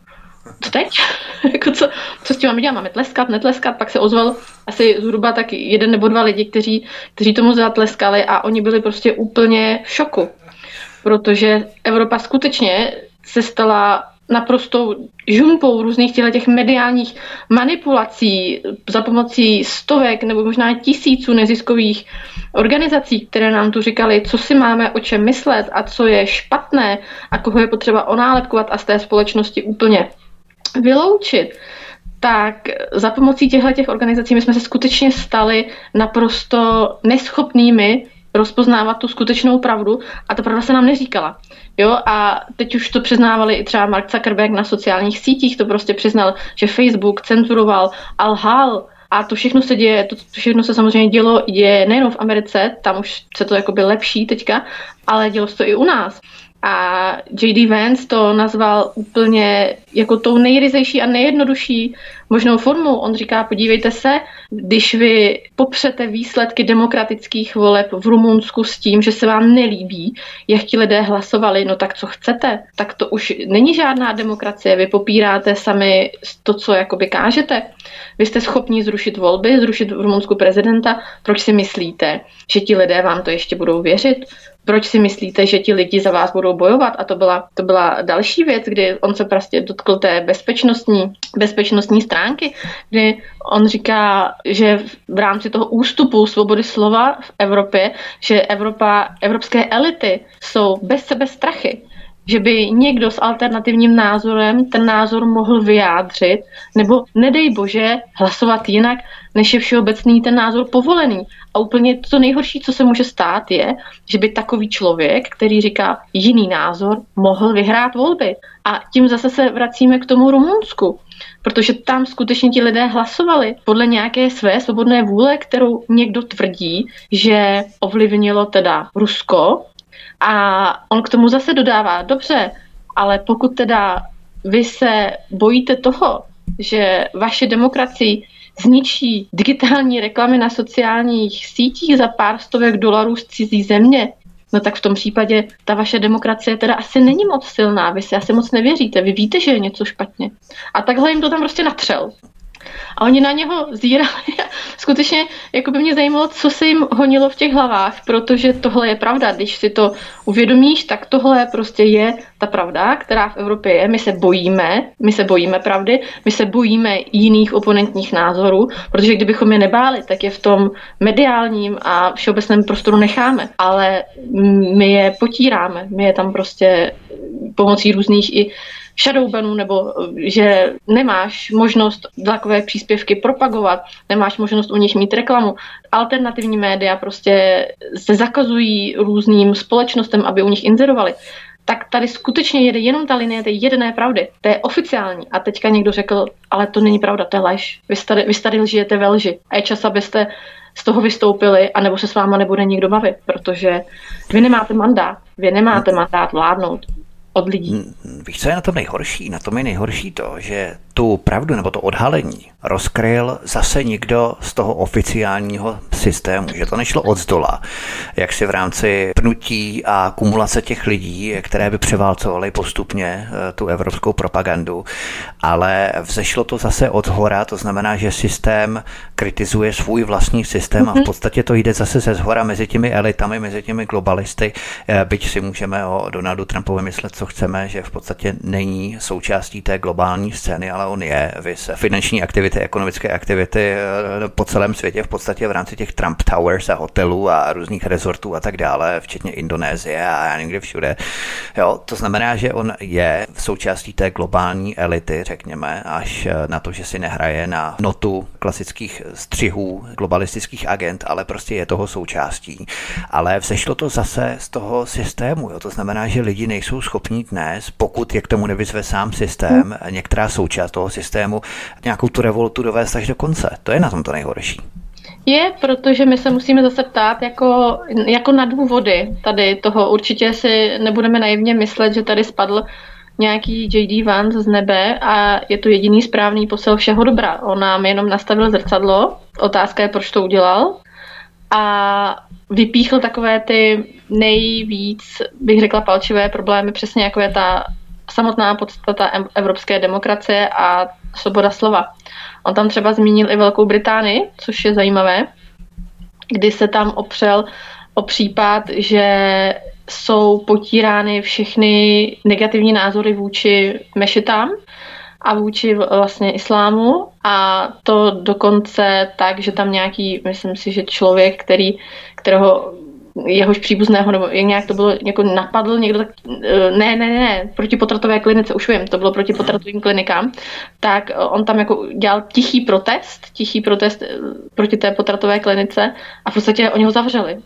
co teď? jako co, co s tím máme dělat? Máme tleskat, netleskat? Pak se ozval asi zhruba tak jeden nebo dva lidi, kteří, kteří tomu zatleskali a oni byli prostě úplně v šoku. Protože Evropa skutečně se stala naprostou žumpou různých těch mediálních manipulací za pomocí stovek nebo možná tisíců neziskových organizací, které nám tu říkali, co si máme o čem myslet a co je špatné a koho je potřeba onálepkovat a z té společnosti úplně vyloučit. Tak za pomocí těchto organizací my jsme se skutečně stali naprosto neschopnými rozpoznávat tu skutečnou pravdu a ta pravda se nám neříkala. Jo, a teď už to přiznávali i třeba Mark Zuckerberg na sociálních sítích, to prostě přiznal, že Facebook cenzuroval a lhal. A to všechno se děje, to všechno se samozřejmě dělo, děje nejenom v Americe, tam už se to jakoby lepší teďka, ale dělo se to i u nás. A J D Vance to nazval úplně jako tou nejryzejší a nejjednodušší možnou formou. On říká, podívejte se, když vy popřete výsledky demokratických voleb v Rumunsku s tím, že se vám nelíbí, jak ti lidé hlasovali, no tak co chcete? Tak to už není žádná demokracie, vy popíráte sami to, co jakoby kážete. Vy jste schopni zrušit volby, zrušit v Rumunsku prezidenta, proč si myslíte, že ti lidé vám to ještě budou věřit? Proč si myslíte, že ti lidi za vás budou bojovat? A to byla, to byla další věc, kdy on se prostě dotkl té bezpečnostní, bezpečnostní stránky, kdy on říká, že v rámci toho ústupu svobody slova v Evropě, že Evropa, evropské elity jsou bez sebe strachy. Že by někdo s alternativním názorem ten názor mohl vyjádřit, nebo nedej bože hlasovat jinak, než je všeobecný ten názor povolený. A úplně to nejhorší, co se může stát, je, že by takový člověk, který říká jiný názor, mohl vyhrát volby. A tím zase se vracíme k tomu Rumunsku, protože tam skutečně ti lidé hlasovali podle nějaké své svobodné vůle, kterou někdo tvrdí, že ovlivnilo teda Rusko. A on k tomu zase dodává, dobře, ale pokud teda vy se bojíte toho, že vaše demokracii zničí digitální reklamy na sociálních sítích za pár stovek dolarů z cizí země, no tak v tom případě ta vaše demokracie teda asi není moc silná, vy si asi moc nevěříte, vy víte, že je něco špatně. A takhle jim to tam prostě natřel. A oni na něho zírali a skutečně jako by mě zajímalo, co se jim honilo v těch hlavách, protože tohle je pravda. Když si to uvědomíš, tak tohle prostě je ta pravda, která v Evropě je. My se bojíme, my se bojíme pravdy, my se bojíme jiných oponentních názorů, protože kdybychom je nebáli, tak je v tom mediálním a všeobecném prostoru necháme. Ale my je potíráme, my je tam prostě pomocí různých i shadowbanů, nebo že nemáš možnost takové příspěvky propagovat, nemáš možnost u nich mít reklamu. Alternativní média prostě se zakazují různým společnostem, aby u nich inzerovali. Tak tady skutečně jede jenom ta linie té jedné pravdy. To je oficiální. A teďka někdo řekl, ale to není pravda, to je lež. Vy tady, vy tady lžijete ve lži. A je čas, abyste z toho vystoupili, anebo se s váma nebude nikdo bavit, protože vy nemáte mandát. Vy nemáte mandát vládnout od lidí. Víš, co je na tom nejhorší? Na tom je nejhorší to, že tu pravdu nebo to odhalení rozkryl zase někdo z toho oficiálního systému, že to nešlo odzdola, jak si v rámci pnutí a kumulace těch lidí, které by převálcovaly postupně tu evropskou propagandu, ale vzešlo to zase od hora, to znamená, že systém kritizuje svůj vlastní systém a v podstatě to jde zase ze zhora mezi těmi elitami, mezi těmi globalisty, byť si můžeme o Donaldu Trumpovi myslet, co chceme, že v podstatě není součástí té globální scény, ale on je, vys finanční aktivity, ekonomické aktivity po celém světě, v podstatě v rámci těch Trump Towers a hotelů a různých rezortů a tak dále, včetně Indonésie a já někde všude. Jo, to znamená, že on je v součástí té globální elity, řekněme, až na to, že si nehraje na notu klasických střihů globalistických agent, ale prostě je toho součástí. Ale vzešlo to zase z toho systému, jo, to znamená, že lidi nejsou schopní dnes, pokud je k tomu nevyzve sám systém, některá součást toho systému, nějakou tu revoltu dovést až do konce. To je na tom to nejhorší. Je, protože my se musíme zase ptát jako, jako na důvody tady toho. Určitě si nebudeme naivně myslet, že tady spadl nějaký J D Vance z nebe a je to jediný správný posel všeho dobra. On nám jenom nastavil zrcadlo, otázka je, proč to udělal, a vypíchl takové ty nejvíc, bych řekla, palčivé problémy, přesně jako je ta samotná podstata evropské demokracie a svoboda slova. On tam třeba zmínil i Velkou Británii, což je zajímavé, kdy se tam opřel o případ, že jsou potírány všechny negativní názory vůči mešitám a vůči vlastně islámu, a to dokonce tak, že tam nějaký, myslím si, že člověk, který, kterého jehož příbuzného, nebo jak nějak to bylo, jako napadl někdo, tak, ne, ne, ne, proti potratové klinice, už vím, to bylo proti potratovým klinikám, tak on tam jako dělal tichý protest, tichý protest proti té potratové klinice a v podstatě oni ho zavřeli.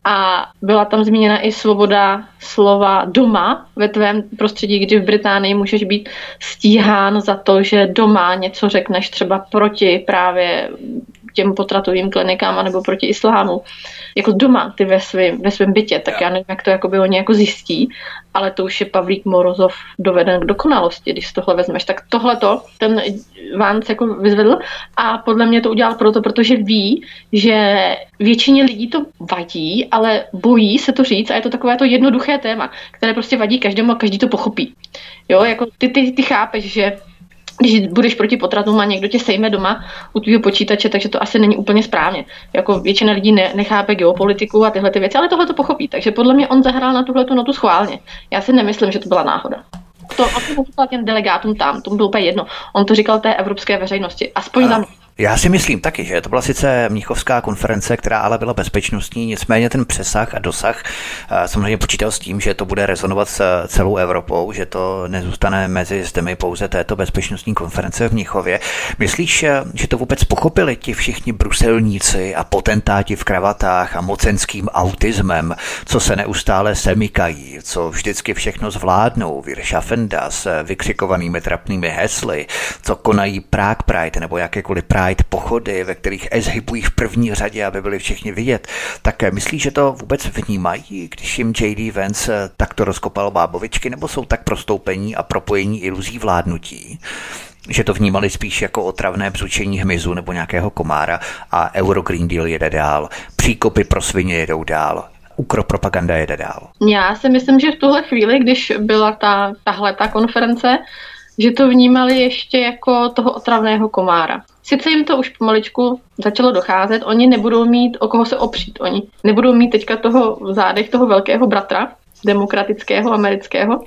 A byla tam zmíněna i svoboda slova doma ve tvém prostředí, kdy v Británii můžeš být stíhán za to, že doma něco řekneš třeba proti právě těm potratovým klinikám nebo proti islámu. Jako doma, ty ve svém ve svém bytě, tak já nevím, jak to jakoby oni jako zjistí, ale to už je Pavlík Morozov doveden k dokonalosti, když si tohle vezmeš. Tak tohleto ten Vance jako vyzvedl a podle mě to udělal proto, protože ví, že většině lidí to vadí, ale bojí se to říct a je to takové to jednoduché téma, které prostě vadí každému a každý to pochopí. Jo, jako ty, ty, ty chápeš, že když budeš proti potratům a někdo tě sejme doma u tvýho počítače, takže to asi není úplně správně. Jako většina lidí ne, nechápe geopolitiku a tyhle ty věci, ale tohle to pochopí. Takže podle mě on zahrál na tuhletu notu schválně. Já si nemyslím, že to byla náhoda. To on to říkal těm delegátům tam, tomu bylo úplně jedno. On to říkal té evropské veřejnosti. Aspoň za mě. Já si myslím taky, že to byla sice mnichovská konference, která ale byla bezpečnostní, nicméně ten přesah a dosah samozřejmě počítal s tím, že to bude rezonovat s celou Evropou, že to nezůstane mezi zdemi pouze této bezpečnostní konference v Mnichově. Myslíš, že to vůbec pochopili ti všichni bruselníci a potentáti v kravatách a mocenským autismem, co se neustále semikají, co vždycky všechno zvládnou, wir schaffen das, vykřikovanými trapnými hesly, co konají Prague Pride nebo jakékoliv Pride pochody, ve kterých eshybují v první řadě, aby byli všichni vidět. Tak myslíš, že to vůbec vnímají, když jim J D Vance takto rozkopal bábovičky, nebo jsou tak prostoupení a propojení iluzí vládnutí, že to vnímali spíš jako otravné bzučení hmyzu nebo nějakého komára a Euro Green Deal jede dál, příkopy pro svině jedou dál, ukropropaganda jede dál? Já si myslím, že v tuhle chvíli, když byla ta, tahle ta konference, že to vnímali ještě jako toho otravného komára. Sice jim to už pomaličku začalo docházet, oni nebudou mít o koho se opřít, oni nebudou mít teďka toho v zádech toho velkého bratra, demokratického, amerického,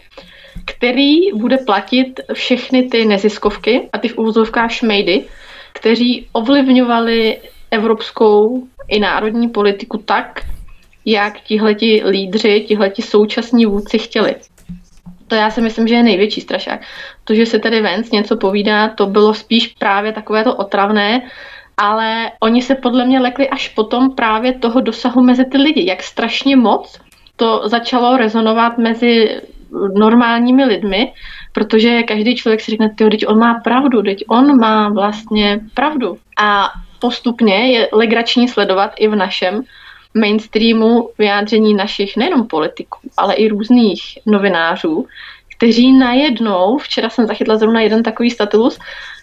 který bude platit všechny ty neziskovky a ty v uvozovkách šmejdy, kteří ovlivňovali evropskou i národní politiku tak, jak tihleti lídři, tihleti současní vůdci chtěli. To já si myslím, že je největší strašák. To, že se tady Vance něco povídá, to bylo spíš právě takové to otravné, ale oni se podle mě lekli až potom právě toho dosahu mezi ty lidi. Jak strašně moc to začalo rezonovat mezi normálními lidmi, protože každý člověk si řekne, tyjo, teď on má pravdu, teď on má vlastně pravdu. A postupně je legrační sledovat i v našem mainstreamu vyjádření našich nejenom politiků, ale i různých novinářů, kteří najednou, včera jsem zachytla zrovna jeden takový status,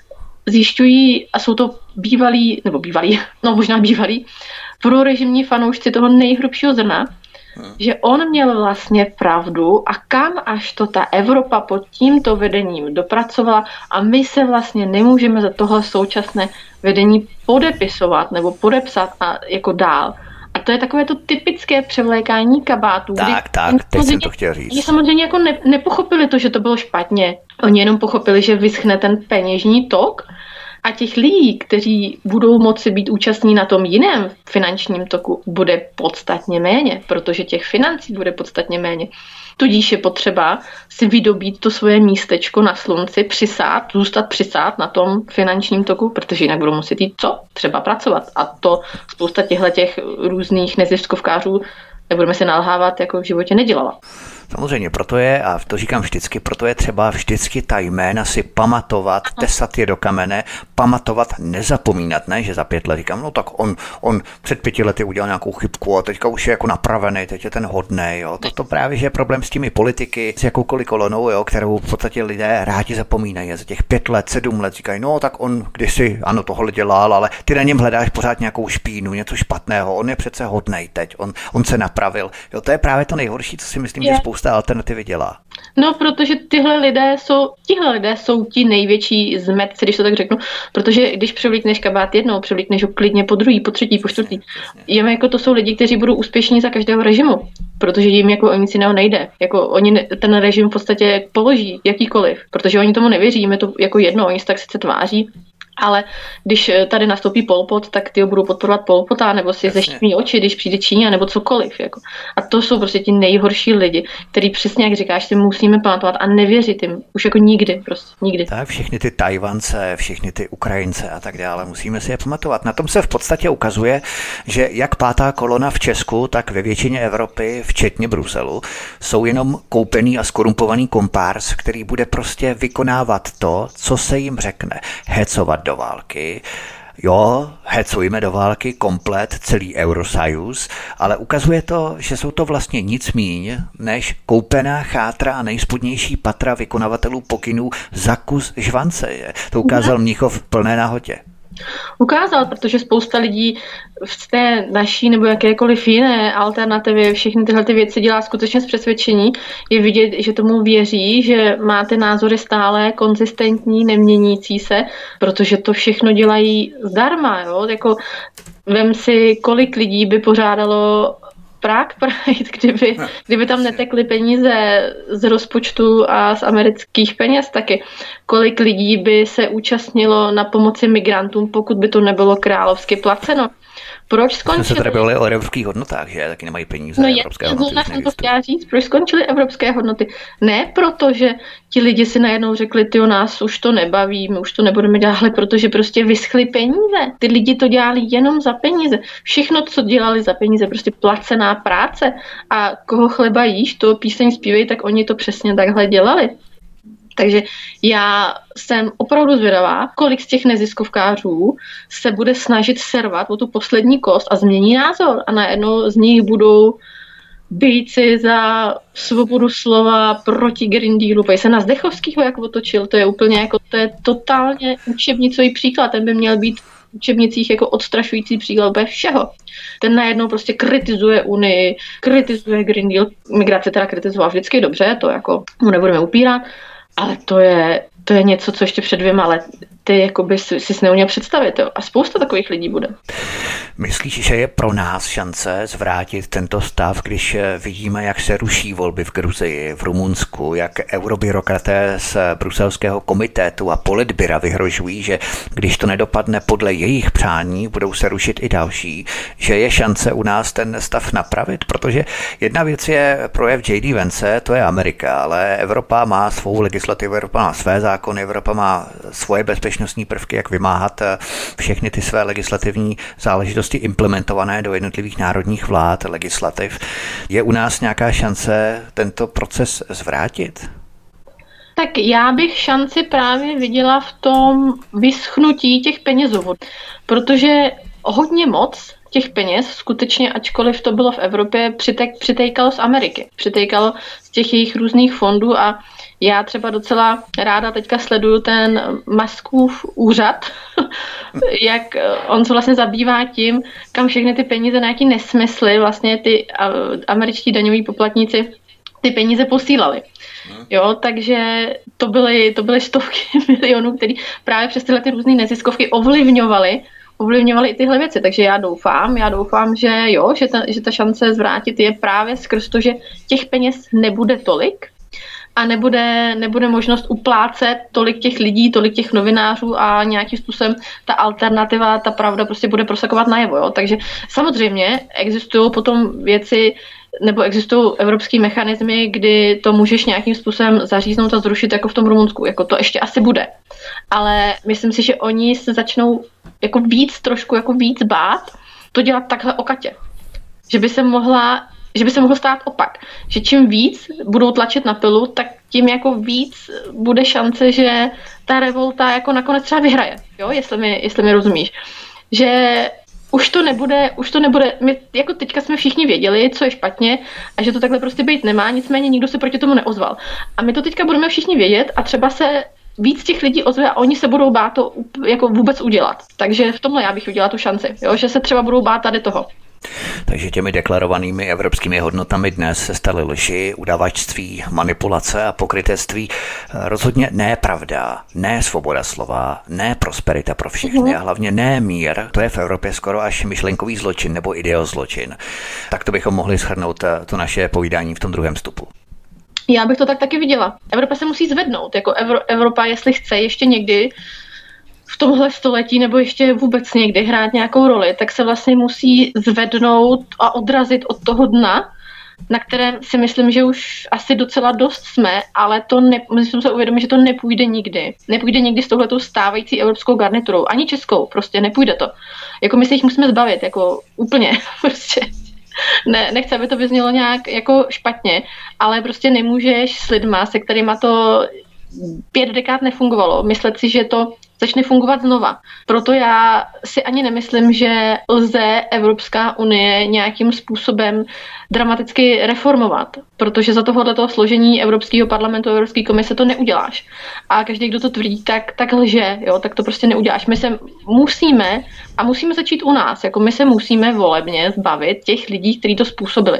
zjišťují, a jsou to bývalí, nebo bývalí, no možná bývalí, prorežimní fanoušci toho nejhrubšího zrna, hmm. že on měl vlastně pravdu a kam až to ta Evropa pod tímto vedením dopracovala a my se vlastně nemůžeme za tohle současné vedení podepisovat nebo podepsat a jako dál. A to je takové to typické převlékání kabátů. Tak, tak, teď jsem to chtěl říct. Oni samozřejmě jako ne, nepochopili to, že to bylo špatně. Oni jenom pochopili, že vyschne ten peněžní tok a těch lidí, kteří budou moci být účastní na tom jiném finančním toku, bude podstatně méně, protože těch financí bude podstatně méně. Tudíž je potřeba si vydobít to svoje místečko na slunci, přisát, zůstat přisát na tom finančním toku, protože jinak budou muset jít co? Třeba pracovat. A to spousta těchto různých neziskovkářů, nebudeme si nalhávat, jako v životě nedělala. Samozřejmě, proto je, a to říkám vždycky, proto je třeba vždycky ta jména si pamatovat, tesat je do kamene, pamatovat, nezapomínat, ne, že za pět let říkám, no tak on, on před pěti lety udělal nějakou chybku a teďka už je jako napravený, teď je ten hodnej, jo. To, to právě, že je problém s těmi politiky, s jakoukoliv kolonou, jo, kterou v podstatě lidé rádi zapomínají. Za těch pět let, sedm let říkají, no tak on kdysi, ano, tohle dělal, ale ty na něm hledáš pořád nějakou špínu, něco špatného, on je přece hodnej teď, on, on se napravil. Jo, to je právě to nejhorší, co si myslím, že spousta spousta alternativy dělá? No, protože tyhle lidé jsou, tihle lidé jsou ti největší zmetci, když to tak řeknu, protože když převlíkneš kabát jednou, převlíkneš ho klidně po druhý, po třetí, po čtvrtý. Jen jako to jsou lidi, kteří budou úspěšní za každého režimu, protože jim jako o nic jiného nejde. Jako oni ten režim v podstatě položí jakýkoliv, protože oni tomu nevěří, jim je to jako jedno, oni se tak sice tváří. Ale když tady nastoupí Pol Pot, tak ty ho budou podporovat Pol Pota, nebo si zeštívní oči, když přijde Číňa, nebo cokoliv. Jako. A to jsou prostě ti nejhorší lidi, který přesně, jak říkáš, si musíme pamatovat a nevěřit jim. Už jako nikdy, prostě nikdy. Tak všechny ty Tajvance, všechny ty Ukrajince a tak dále, musíme si je pamatovat. Na tom se v podstatě ukazuje, že jak pátá kolona v Česku, tak ve většině Evropy, včetně Bruselu, jsou jenom koupený a skorumpovaný kompárs, který bude prostě vykonávat to, co se jim řekne. Hecovat do války. Jo, hecujeme do války komplet celý Eurosajus, ale ukazuje to, že jsou to vlastně nic míň než koupená chátra a nejspodnější patra vykonavatelů pokynů za kus žvance. To ukázal Mnichov v plné nahotě. Ukázal, protože spousta lidí v té naší nebo jakékoliv jiné alternativy všechny tyhle ty věci dělá skutečně z přesvědčení. Je vidět, že tomu věří, že má ty názory stále konzistentní, neměnící se, protože to všechno dělají zdarma. Jo? Jako, vem si, kolik lidí by pořádalo Prague Pride, kdyby, kdyby tam netekly peníze z rozpočtu a z amerických peněz taky. Kolik lidí by se účastnilo na pomoci migrantům, pokud by to nebylo královsky placeno. Proč skončili? Jsme se tady bavili o evropských hodnotách, že taky nemají peníze. No evropské hodnoty já jsem to chtěla říct, proč skončily evropské hodnoty. Ne proto, že ti lidi si najednou řekli, ty o nás už to nebaví, my už to nebudeme dělat, ale protože prostě vyschly peníze. Ty lidi to dělali jenom za peníze. Všechno, co dělali za peníze, prostě placená práce. A koho chleba jíš, to píseň zpívají, tak oni to přesně takhle dělali. Takže já jsem opravdu zvědavá, kolik z těch neziskovkářů se bude snažit servat o tu poslední kost a změní názor. A najednou z nich budou bíci za svobodu slova proti Green Dealu. Pojď se na Zdechovskýho jak otočil, to je úplně jako, to je totálně učebnicový příklad, ten by měl být v učebnicích jako odstrašující příklad bez všeho. Ten najednou prostě kritizuje Unii, kritizuje Green Deal, migrace teda kritizoval vždycky dobře, to jako mu nebudeme upírat, ale to je, to je něco, co ještě před dvěma lety jakoby si, si neuměl představit. Jo. A spousta takových lidí bude. Myslíš, že je pro nás šance zvrátit tento stav, když vidíme, jak se ruší volby v Gruzii, v Rumunsku, jak eurobyrokraté z bruselského komitetu a politbyra vyhrožují, že když to nedopadne podle jejich přání, budou se rušit i další, že je šance u nás ten stav napravit? Protože jedna věc je projev J D Vance, to je Amerika, ale Evropa má svou legislativu, Evropa má své zákony, Evropa má svoje bezpečnostní prvky, jak vymáhat všechny ty své legislativní záležitosti implementované do jednotlivých národních vlád, legislativ. Je u nás nějaká šance tento proces zvrátit? Tak já bych šanci právě viděla v tom vyschnutí těch penězů, protože hodně moc těch peněz skutečně, ačkoliv to bylo v Evropě, přitek, přitejkalo z Ameriky. Přitejkalo z těch jejich různých fondů a já třeba docela ráda teďka sleduju ten Muskův úřad, jak on se vlastně zabývá tím, kam všechny ty peníze na jaký nesmysly vlastně ty američtí daňoví poplatníci ty peníze posílali. Jo, takže to byly, to byly stovky milionů, které právě přes tyhle ty různé neziskovky ovlivňovaly ovlivňovaly i tyhle věci, takže já doufám, já doufám, že jo, že ta, že ta šance zvrátit je právě skrz to, že těch peněz nebude tolik a nebude, nebude možnost uplácet tolik těch lidí, tolik těch novinářů a nějakým způsobem ta alternativa, ta pravda prostě bude prosakovat najevo, jo, takže samozřejmě existují potom věci, nebo existují evropský mechanismy, kdy to můžeš nějakým způsobem zaříznout a zrušit jako v tom Rumunsku, jako to ještě asi bude. Ale myslím si, že oni se začnou jako víc, trošku jako víc bát to dělat takhle okatě. Že by se mohla, že by se mohlo stát opak. Že čím víc budou tlačit na pilu, tak tím jako víc bude šance, že ta revolta jako nakonec třeba vyhraje. Jo, jestli mi, jestli mi rozumíš. Že Už to nebude, už to nebude, my jako teďka jsme všichni věděli, co je špatně a že to takhle prostě být nemá, nicméně nikdo se proti tomu neozval. A my to teďka budeme všichni vědět a třeba se víc těch lidí ozve a oni se budou bát to jako vůbec udělat. Takže v tomhle já bych viděla tu šanci, jo? Že se třeba budou bát tady toho. Takže těmi deklarovanými evropskými hodnotami dnes se staly lži, udavačství, manipulace a pokrytectví. Rozhodně ne pravda, ne svoboda slova, ne prosperita pro všechny a hlavně ne mír. To je v Evropě skoro až myšlenkový zločin nebo ideozločin. Tak to bychom mohli shrnout to naše povídání v tom druhém vstupu. Já bych to tak taky viděla. Evropa se musí zvednout. Jako Evropa, jestli chce ještě někdy v tomhle století nebo ještě vůbec někdy hrát nějakou roli, tak se vlastně musí zvednout a odrazit od toho dna, na kterém si myslím, že už asi docela dost jsme, ale to ne, musím se uvědomit, že to nepůjde nikdy. Nepůjde nikdy s touhletou stávající evropskou garniturou, ani českou, prostě nepůjde to. Jako my se jich musíme zbavit, jako úplně, prostě. Ne, nechci, aby to vyznělo nějak jako špatně, ale prostě nemůžeš s lidma, se kterýma to pět dekád nefungovalo, myslet si, že to začne fungovat znova. Proto já si ani nemyslím, že lze Evropská unie nějakým způsobem dramaticky reformovat, protože za tohoto složení Evropského parlamentu, Evropské komise to neuděláš. A každý, kdo to tvrdí, tak, tak lže, jo, tak to prostě neuděláš. My se musíme, a musíme začít u nás, jako my se musíme volebně zbavit těch lidí, kteří to způsobili.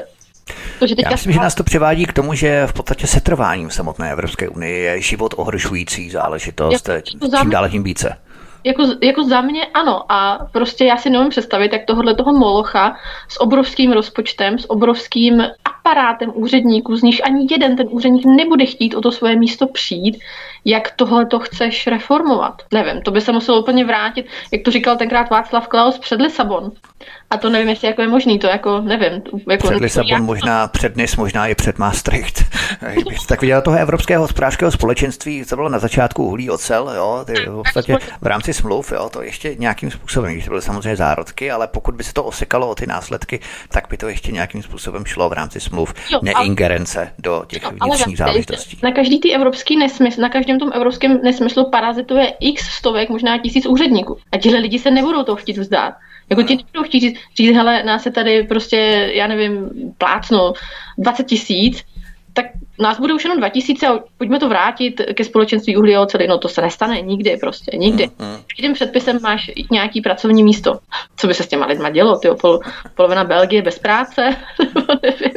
Já myslím, že nás to přivádí k tomu, že v podstatě setrváním samotné Evropské unie je život ohrožující záležitost, jako čím dále tím více. Jako, jako za mě ano a prostě já si nemůžu představit, jak tohohle toho molocha s obrovským rozpočtem, s obrovským aparátem úředníků, z nich ani jeden ten úředník nebude chtít o to svoje místo přijít, jak tohle to chceš reformovat. Nevím, to by se muselo úplně vrátit, jak to říkal tenkrát Václav Klaus před Lisabon. A to nevím, jestli jako je možný, to jako nevím. Jako před Lisabon, jak... možná před Nice, možná i před Maastricht. Kdybych tak viděl toho Evropského hospodářského společenství, co bylo na začátku uhlí, ocel, jo, ty, v podstatě v rámci smluv, jo, to ještě nějakým způsobem, když to byly samozřejmě zárodky, ale pokud by se to osekalo o ty následky, tak by to ještě nějakým způsobem šlo v rámci smluv, jo, neingerence ale... do těch vnitřních záležitostí. Na každý ty evropský nesmysl, na každém tom evropském nesmyslu parazituje x stovek, možná tisíc úředníků. A tihle lidi se nebudou toho chtít vzdát. Jako ti nebudou chtít říct, říct, hele, nás je tady prostě, já nevím, plácno dvacet tisíc, tak nás bude už jenom dva tisíce a pojďme to vrátit ke společenství uhlí a oceli. No to se nestane nikdy prostě, nikdy. Každým předpisem máš nějaký pracovní místo. Co by se s těma lidma dělo? Tyjo, pol, polovina Belgie bez práce? Nevím.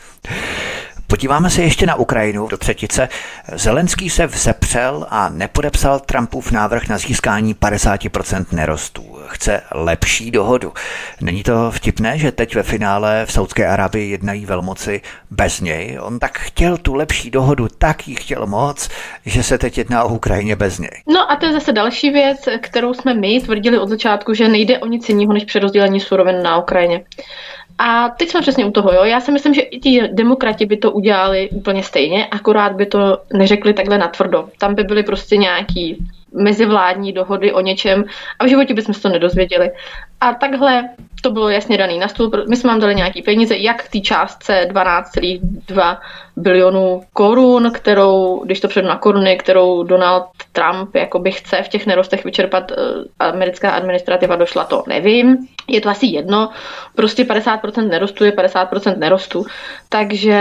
Podíváme se ještě na Ukrajinu do třetice. Zelenský se vzepřel a nepodepsal Trumpův návrh na získání padesát procent nerostů. Chce lepší dohodu. Není to vtipné, že teď ve finále v Saudské Arábii jednají velmoci bez něj? On tak chtěl tu lepší dohodu, tak ji chtěl moc, že se teď jedná o Ukrajině bez něj. No a to je zase další věc, kterou jsme my tvrdili od začátku, že nejde o nic jiného než přerozdělení surovin na Ukrajině. A teď jsme přesně u toho, jo. Já si myslím, že i ti demokrati by to udělali úplně stejně, akorát by to neřekli takhle natvrdo. Tam by byly prostě nějaký mezivládní dohody o něčem a v životě bychom se to nedozvěděli. A takhle to bylo jasně daný na stůl. My jsme vám dali nějaký peníze, jak v té částce dvanáct celá dva bilionů korun, kterou, když to předu na koruny, kterou Donald Trump jakoby chce v těch nerostech vyčerpat, americká administrativa došla, to nevím. Je to asi jedno, prostě padesát procent nerostu je padesát procent nerostu, takže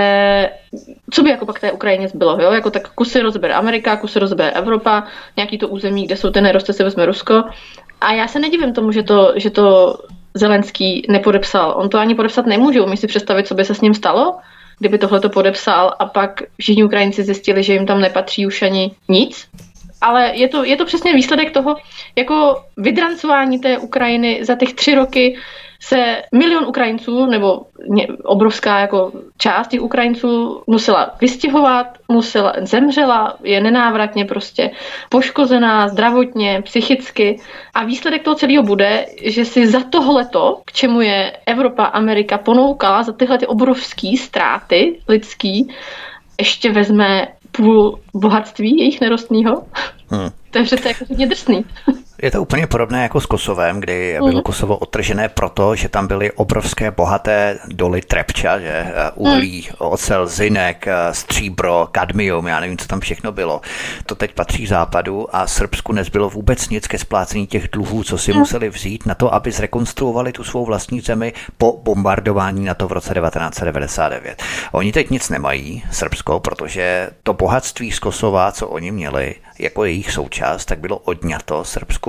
co by jako pak té Ukrajině zbylo, jo? Jako tak kusy rozbere Amerika, kusy rozbere Evropa, nějaký to území, kde jsou ty nerosty, si vezme Rusko. A já se nedivím tomu, že to, že to Zelenský nepodepsal. On to ani podepsat nemůže, umí si představit, co by se s ním stalo, kdyby tohle to podepsal a pak všichni Ukrajinci zjistili, že jim tam nepatří už ani nic. Ale je to, je to přesně výsledek toho, jako vydrancování té Ukrajiny za těch tři roky se milion Ukrajinců, nebo obrovská jako část těch Ukrajinců musela vystěhovat, musela, zemřela, je nenávratně prostě poškozená zdravotně, psychicky. A výsledek toho celého bude, že si za tohleto, k čemu je Evropa, Amerika ponoukala, za tyhle ty obrovský ztráty lidský, ještě vezme půl bohatství jejich nerostného. Hmm. To je přece jako hodně drsný. Je to úplně podobné jako s Kosovem, kdy bylo Kosovo odtržené proto, že tam byly obrovské bohaté doly Trepča, že uhlí, ocel, zinek, stříbro, kadmium, já nevím, co tam všechno bylo. To teď patří Západu a Srbsku nezbylo vůbec nic ke splácení těch dluhů, co si museli vzít na to, aby zrekonstruovali tu svou vlastní zemi po bombardování na to v roce devatenáct set devadesát devět. Oni teď nic nemají, Srbsko, protože to bohatství z Kosova, co oni měli jako jejich součást, tak bylo odňato Srbsku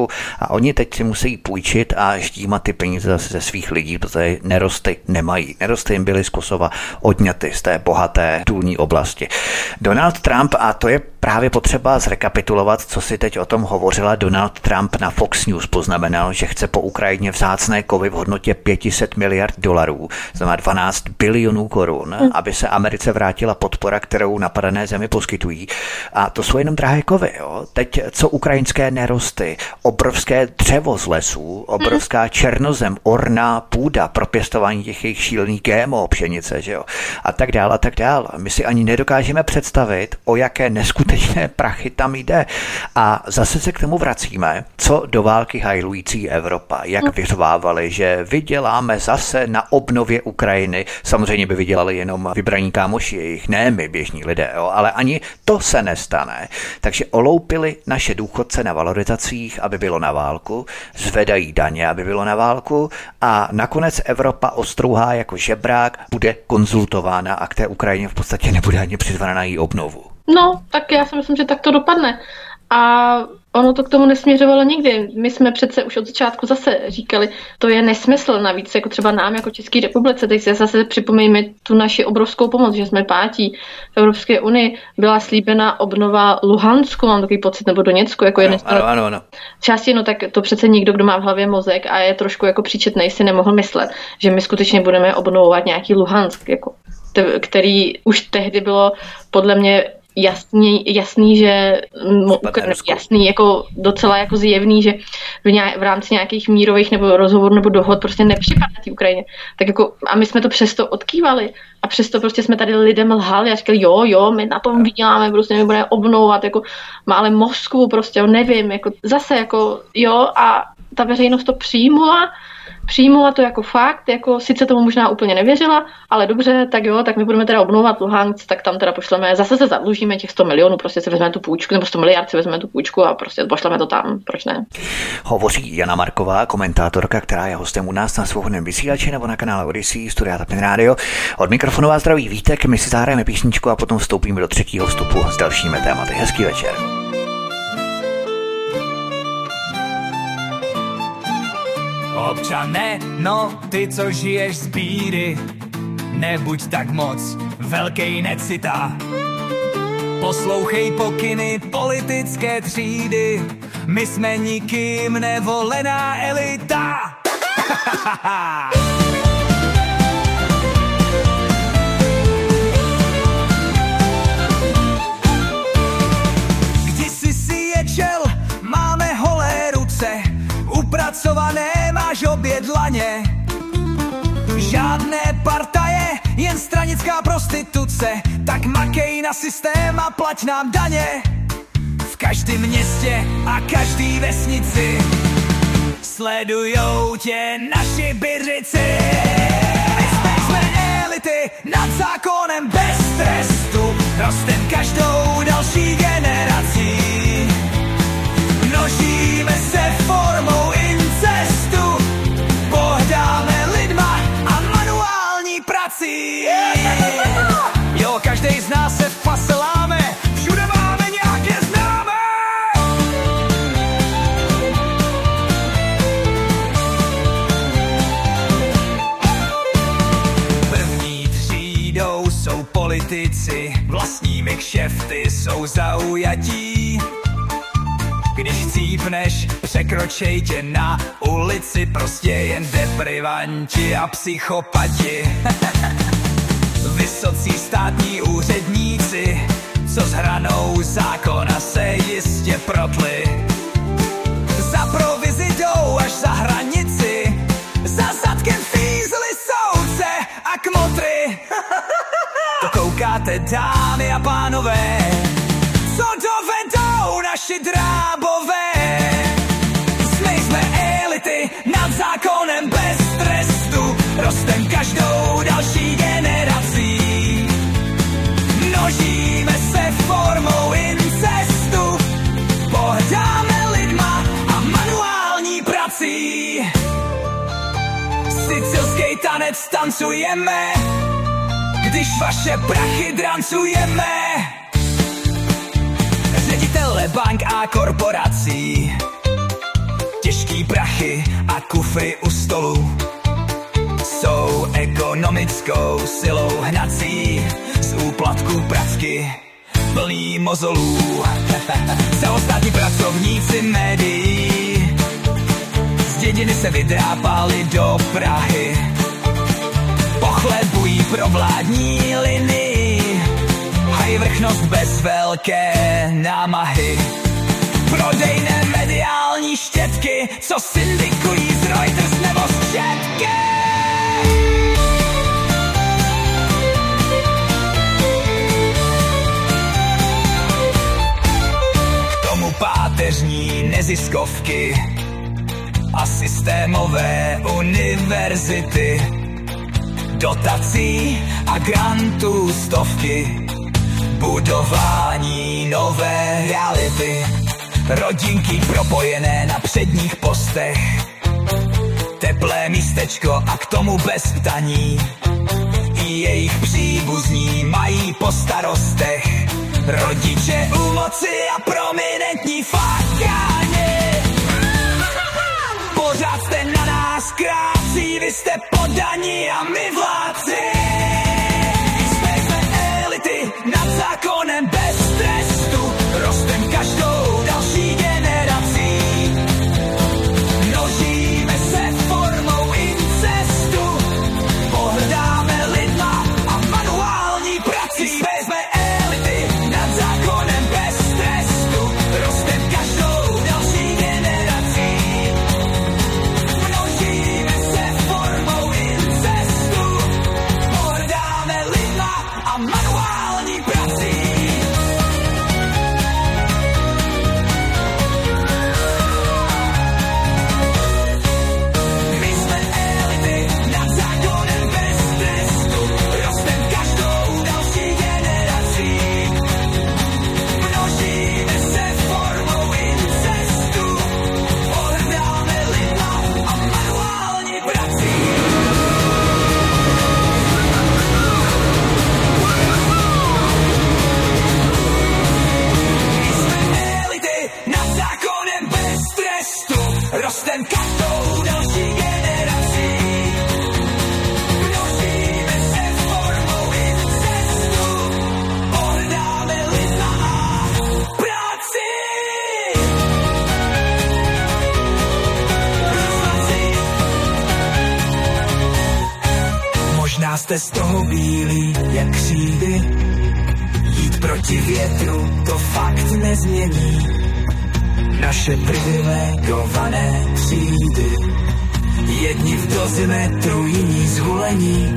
Rusku a oni teď si musí půjčit a ždímat ty peníze zase ze svých lidí, protože nerosty nemají. Nerosty jim byly z Kosova odňaty z té bohaté důlní oblasti. Donald Trump, a to je právě potřeba zrekapitulovat, co si teď o tom hovořila Donald Trump na Fox News, poznamenal, že chce po Ukrajině vzácné kovy v hodnotě pět set miliard dolarů, znamená dvanáct bilionů korun, hmm. aby se Americe vrátila podpora, kterou napadené zemi poskytují. A to jsou jenom drahé kovy. Jo? Teď co ukrajinské nerosty, obrovské dřevo z lesů, obrovská hmm. černozem, orná půda pro pěstování těch jejich šílených G M O, pšenice, že jo? A tak dál, a tak dál. My si ani nedokážeme představit, o jaké neskutečné prachy tam jde. A zase se k tomu vracíme, co do války hajlující Evropa, jak vyřvávali, že vyděláme zase na obnově Ukrajiny. Samozřejmě by vydělali jenom vybraní kámoši jejich, ne my běžní lidé, jo? Ale ani to se nestane. Takže oloupili naše důchodce na valorizacích, aby bylo na válku, zvedají daně, aby bylo na válku a nakonec Evropa ostrouhá jako žebrák, bude konzultována a k té Ukrajině v podstatě nebude ani přizvaná na její obnovu. No, tak já si myslím, že tak to dopadne. A ono to k tomu nesměřovalo nikdy. My jsme přece už od začátku zase říkali, to je nesmysl, navíc jako třeba nám jako České republice, teď se zase připomeňme tu naši obrovskou pomoc, že jsme pátí v Evropské unii, byla slíbena obnova Luhansku, mám takový pocit, nebo Doněcku, jako jedné ano, ano, ano. části, no tak to přece nikdo, kdo má v hlavě mozek a je trošku jako příčetnej, si nemohl myslet, že my skutečně budeme obnovovat nějaký Luhansk, jako, který už tehdy bylo podle mě jasný, jasný, že jasný, jako docela jako zjevný, že v, nějak, v rámci nějakých mírových nebo rozhovorů nebo dohod prostě nepřipadne té Ukrajině. Tak jako, a my jsme to přesto odkývali a přesto prostě jsme tady lidem lhali a říkali, jo, jo, my na tom vyděláme, prostě my budeme obnovovat, jako mále Moskvu, prostě, jo, nevím, jako zase, jako jo, a ta veřejnost to přijmula, přijmula to jako fakt, jako sice tomu možná úplně nevěřila, ale dobře, tak jo, tak my budeme teda obnovovat Luhansk, tak tam teda pošleme, zase se zadlužíme těch sto milionů, prostě si vezmeme tu půjčku, nebo sto miliard si vezmeme tu půjčku a prostě pošleme to tam, proč ne? Hovoří Jana Marková, komentátorka, která je hostem u nás na Svobodném vysílači nebo na kanále Odyssey, Studia Tapin Radio. Od mikrofonu vás zdraví Vítek, my si zahrajeme písničku a potom vstoupíme do třetího vstupu s dalšími tématy. Hezký večer. Občane, no ty, co žiješ z bídy, nebuď tak moc velkej necita. Poslouchej pokyny politické třídy, my jsme nikým nevolená elita. Kdysi si ječel, máme holé ruce, upracované máš obě dlaně. Žádné partaje, jen stranická prostituce, tak makej na systém a plať nám daně. V každém městě a každý vesnici sledujou tě naši byřici. My jsme, jsme elity nad zákonem bez trestu, rostem každou další generací. Množíme se formou incestu, pohdáme lidma a manuální prací. Jo, každej z nás se v pase láme, všude máme nějaké známé. První třídou jsou politici, vlastními kšefty jsou zaujatí. Když cípneš, překročej tě na ulici, prostě jen deprivanti a psychopati. Vysocí státní úředníci, co s hranou zákona se jistě protli. Za provizi jdou až za hranici, za zadkem fízli soudce a kmotry. To koukáte, dámy a pánové, co dovedou naši drábové. My jsme elity nad zákonem bez trestu, rostem každou další generací. Množíme se formou incestu, pohdáme lidma a manuální prací. Sicilský tanec tancujeme, když vaše prachy drancujeme. Ředitele bank a korporací prachy a kufry u stolu jsou ekonomickou silou hnací z úplatku pracky plný mozolů. Celostátní pracovníci médií z dědiny se vydrápali do Prahy, pochlebují pro vládní linii, hají vrchnost bez velké námahy. Prodejné mediální štětky, co syndikují z Reuters nebo z Četky. K tomu páteřní neziskovky a systémové univerzity, dotací a grantů stovky, budování nové reality, rodinky propojené na předních postech, teplé místečko a k tomu bez ptaní, i jejich příbuzní mají po starostech, rodiče u moci a prominentní fakáni. Pořád jste na nás krácí, vy jste podaní a my vládci. Jsme elity nad zákonem bez trestu, rostem každou další generací. Množíme se formou incestu, pohrdáme lidma a manuální prací. Jsme elity nad zákonem bez trestu, rostem každou další generací. Množíme se formou incestu, pohrdáme lidma a manuální prací. My jsme elity nad zákonem bez trestu, rostem každou další generací. Množíme se formou incestu, pohrdáme lidma a manuální prací. My jsme elity nad zákonem bez trestu, rostem každou další generací. Množíme se formou incestu, pohrdáme lidma a prací. Prací. Možná jste z toho bílí jak křídy, jít proti větru to fakt nezmění naše privilegované třídy. Jedni v dozimetru, jiní zhulení,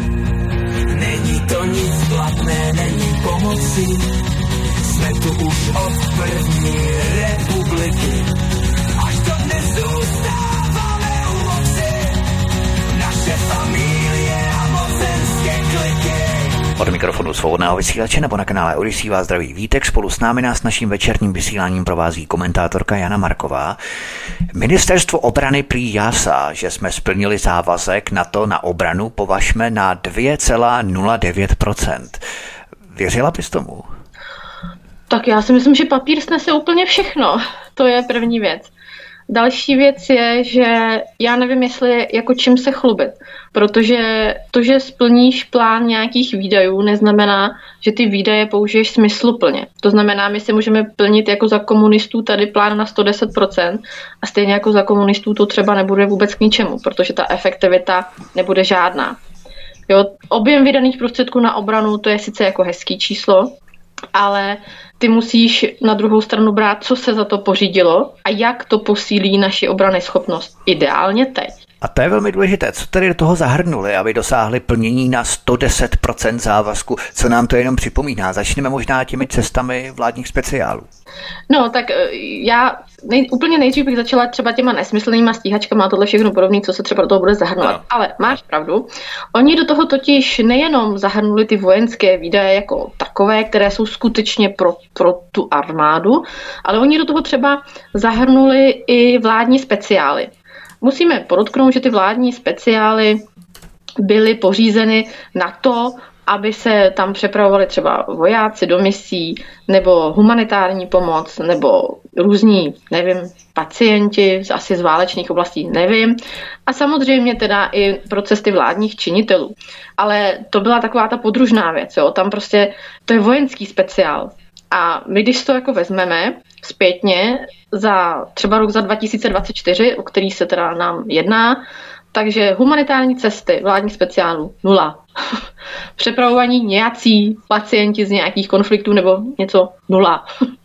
není to nic platné, není pomocí. Jsme tu už od první republiky, až do dnes zůstáváme u moci. Naše familie a mocenské kliky. Od mikrofonu Svobodného vysílače nebo na kanále Odyssey vás zdraví Vítek. Spolu s námi nás naším večerním vysíláním provází komentátorka Jana Marková. Ministerstvo obrany prý jásá, že jsme splnili závazek NATO na obranu, považme na dvě celá nula devět procent. Věřila bys tomu? Tak já si myslím, že papír snese úplně všechno. To je první věc. Další věc je, že já nevím, jestli jako čím se chlubit, protože to, že splníš plán nějakých výdajů, neznamená, že ty výdaje použiješ smysluplně. To znamená, my si můžeme plnit jako za komunistů tady plán na sto deset procent a stejně jako za komunistů to třeba nebude vůbec k ničemu, protože ta efektivita nebude žádná. Jo, objem vydaných prostředků na obranu, to je sice jako hezký číslo, ale ty musíš na druhou stranu brát, co se za to pořídilo a jak to posílí naši obranyschopnost ideálně teď. A to je velmi důležité. Co tedy do toho zahrnuli, aby dosáhli plnění na sto deset procent závazku? Co nám to jenom připomíná? Začneme možná těmi cestami vládních speciálů. No, tak já nej, úplně nejdřív bych začala třeba těma nesmyslnýma stíhačkama a tohle všechno podobné, co se třeba do toho bude zahrnovat. No. Ale máš pravdu. Oni do toho totiž nejenom zahrnuli ty vojenské výdaje jako takové, které jsou skutečně pro, pro tu armádu, ale oni do toho třeba zahrnuli i vládní speciály. Musíme podotknout, že ty vládní speciály byly pořízeny na to, aby se tam přepravovali třeba vojáci do misí, nebo humanitární pomoc, nebo různí, nevím, pacienti, asi z válečných oblastí, nevím. A samozřejmě teda i pro cesty vládních činitelů. Ale to byla taková ta podružná věc, jo. Tam prostě, to je vojenský speciál. A my, když to jako vezmeme zpětně za třeba rok za dva tisíce dvacet čtyři, o který se teda nám jedná, takže humanitární cesty vládních speciálů nula. Přepravovaní nějací pacienti z nějakých konfliktů nebo něco nula.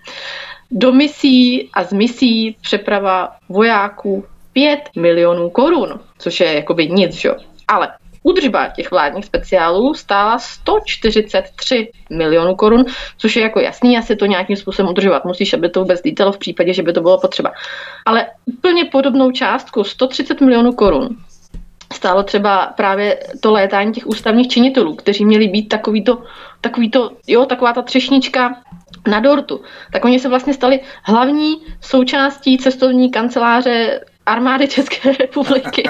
Do misí a z misí přeprava vojáků pět milionů korun, což je jakoby nic, že? Ale údržba těch vládních speciálů stála sto čtyřicet tři milionů korun, což je jako jasný, asi to nějakým způsobem udržovat musíš, aby to vůbec dítelo v případě, že by to bylo potřeba. Ale úplně podobnou částku, sto třicet milionů korun, stálo třeba právě to létání těch ústavních činitelů, kteří měli být takovýto, takovýto, jo, taková ta třešnička na dortu. Tak oni se vlastně stali hlavní součástí cestovní kanceláře armády České republiky.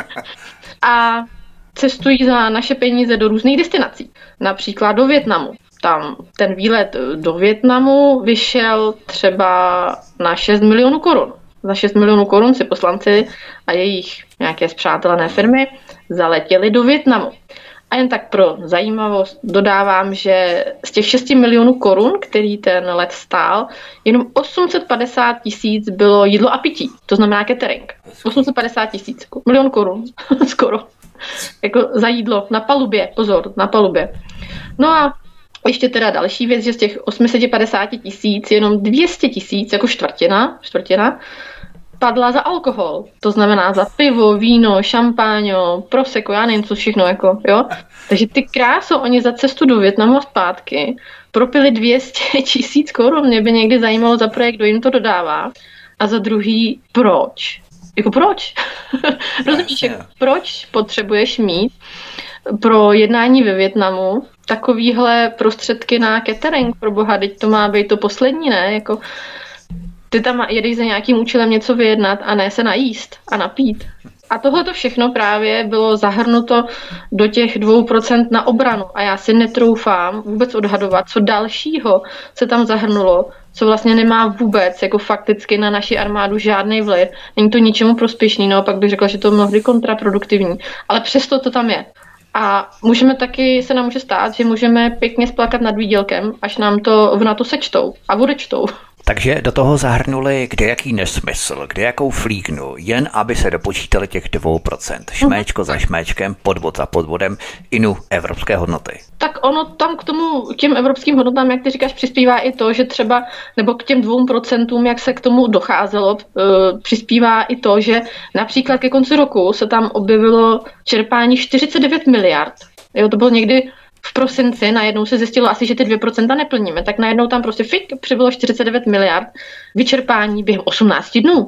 A cestují za naše peníze do různých destinací. Například do Vietnamu. Tam ten výlet do Vietnamu vyšel třeba na šest milionů korun. Za šest milionů korun si poslanci a jejich nějaké spřátelené firmy zaletěli do Vietnamu. A jen tak pro zajímavost dodávám, že z těch šesti milionů korun, který ten let stál, jenom osm set padesát tisíc bylo jídlo a pití. To znamená catering. osm set padesát tisíc. Milion korun. Skoro. Jako za jídlo. Na palubě. Pozor, na palubě. No a ještě teda další věc, že z těch osm set padesát tisíc jenom dvě stě tisíc, jako čtvrtina, čtvrtina, padla za alkohol. To znamená za pivo, víno, šampáňo, prosecco, já nevím co všechno, jako, jo. Takže ty kráso, oni za cestu do Vietnamu a zpátky propili dvě stě tisíc korun. Mě by někdy zajímalo za projekt, kdo jim to dodává. A za druhý, proč? Jako proč? Rozumíš, jako, proč potřebuješ mít pro jednání ve Vietnamu takovýhle prostředky na catering, pro boha, teď to má být to poslední, ne? Jako, ty tam jedeš za nějakým účelem něco vyjednat a ne se najíst a napít. A tohle to všechno právě bylo zahrnuto do těch dvou procent na obranu. A já si netroufám vůbec odhadovat, co dalšího se tam zahrnulo, co vlastně nemá vůbec jako fakticky na naši armádu žádný vliv. Není to ničemu prospěšný, no pak bych řekla, že to je mnohdy kontraproduktivní. Ale přesto to tam je. A můžeme taky, se nám může stát, že můžeme pěkně splakat nad výdělkem, až nám to v NATO sečtou a odečtou. Takže do toho zahrnuli kdejaký nesmysl, kdejakou flíknu, jen aby se dopočítali těch dvou procent. Šméčko za šméčkem, podvod za podvodem, inu evropské hodnoty. Tak ono tam k tomu, k těm evropským hodnotám, jak ty říkáš, přispívá i to, že třeba, nebo k těm dvou procentům, jak se k tomu docházelo, přispívá i to, že například ke konci roku se tam objevilo čerpání čtyřicet devět miliard. Jo, to bylo někdy v prosinci, najednou se zjistilo asi, že ty dvě procenta neplníme, tak najednou tam prostě fik přibylo čtyřicet devět miliard vyčerpání během osmnácti dnů.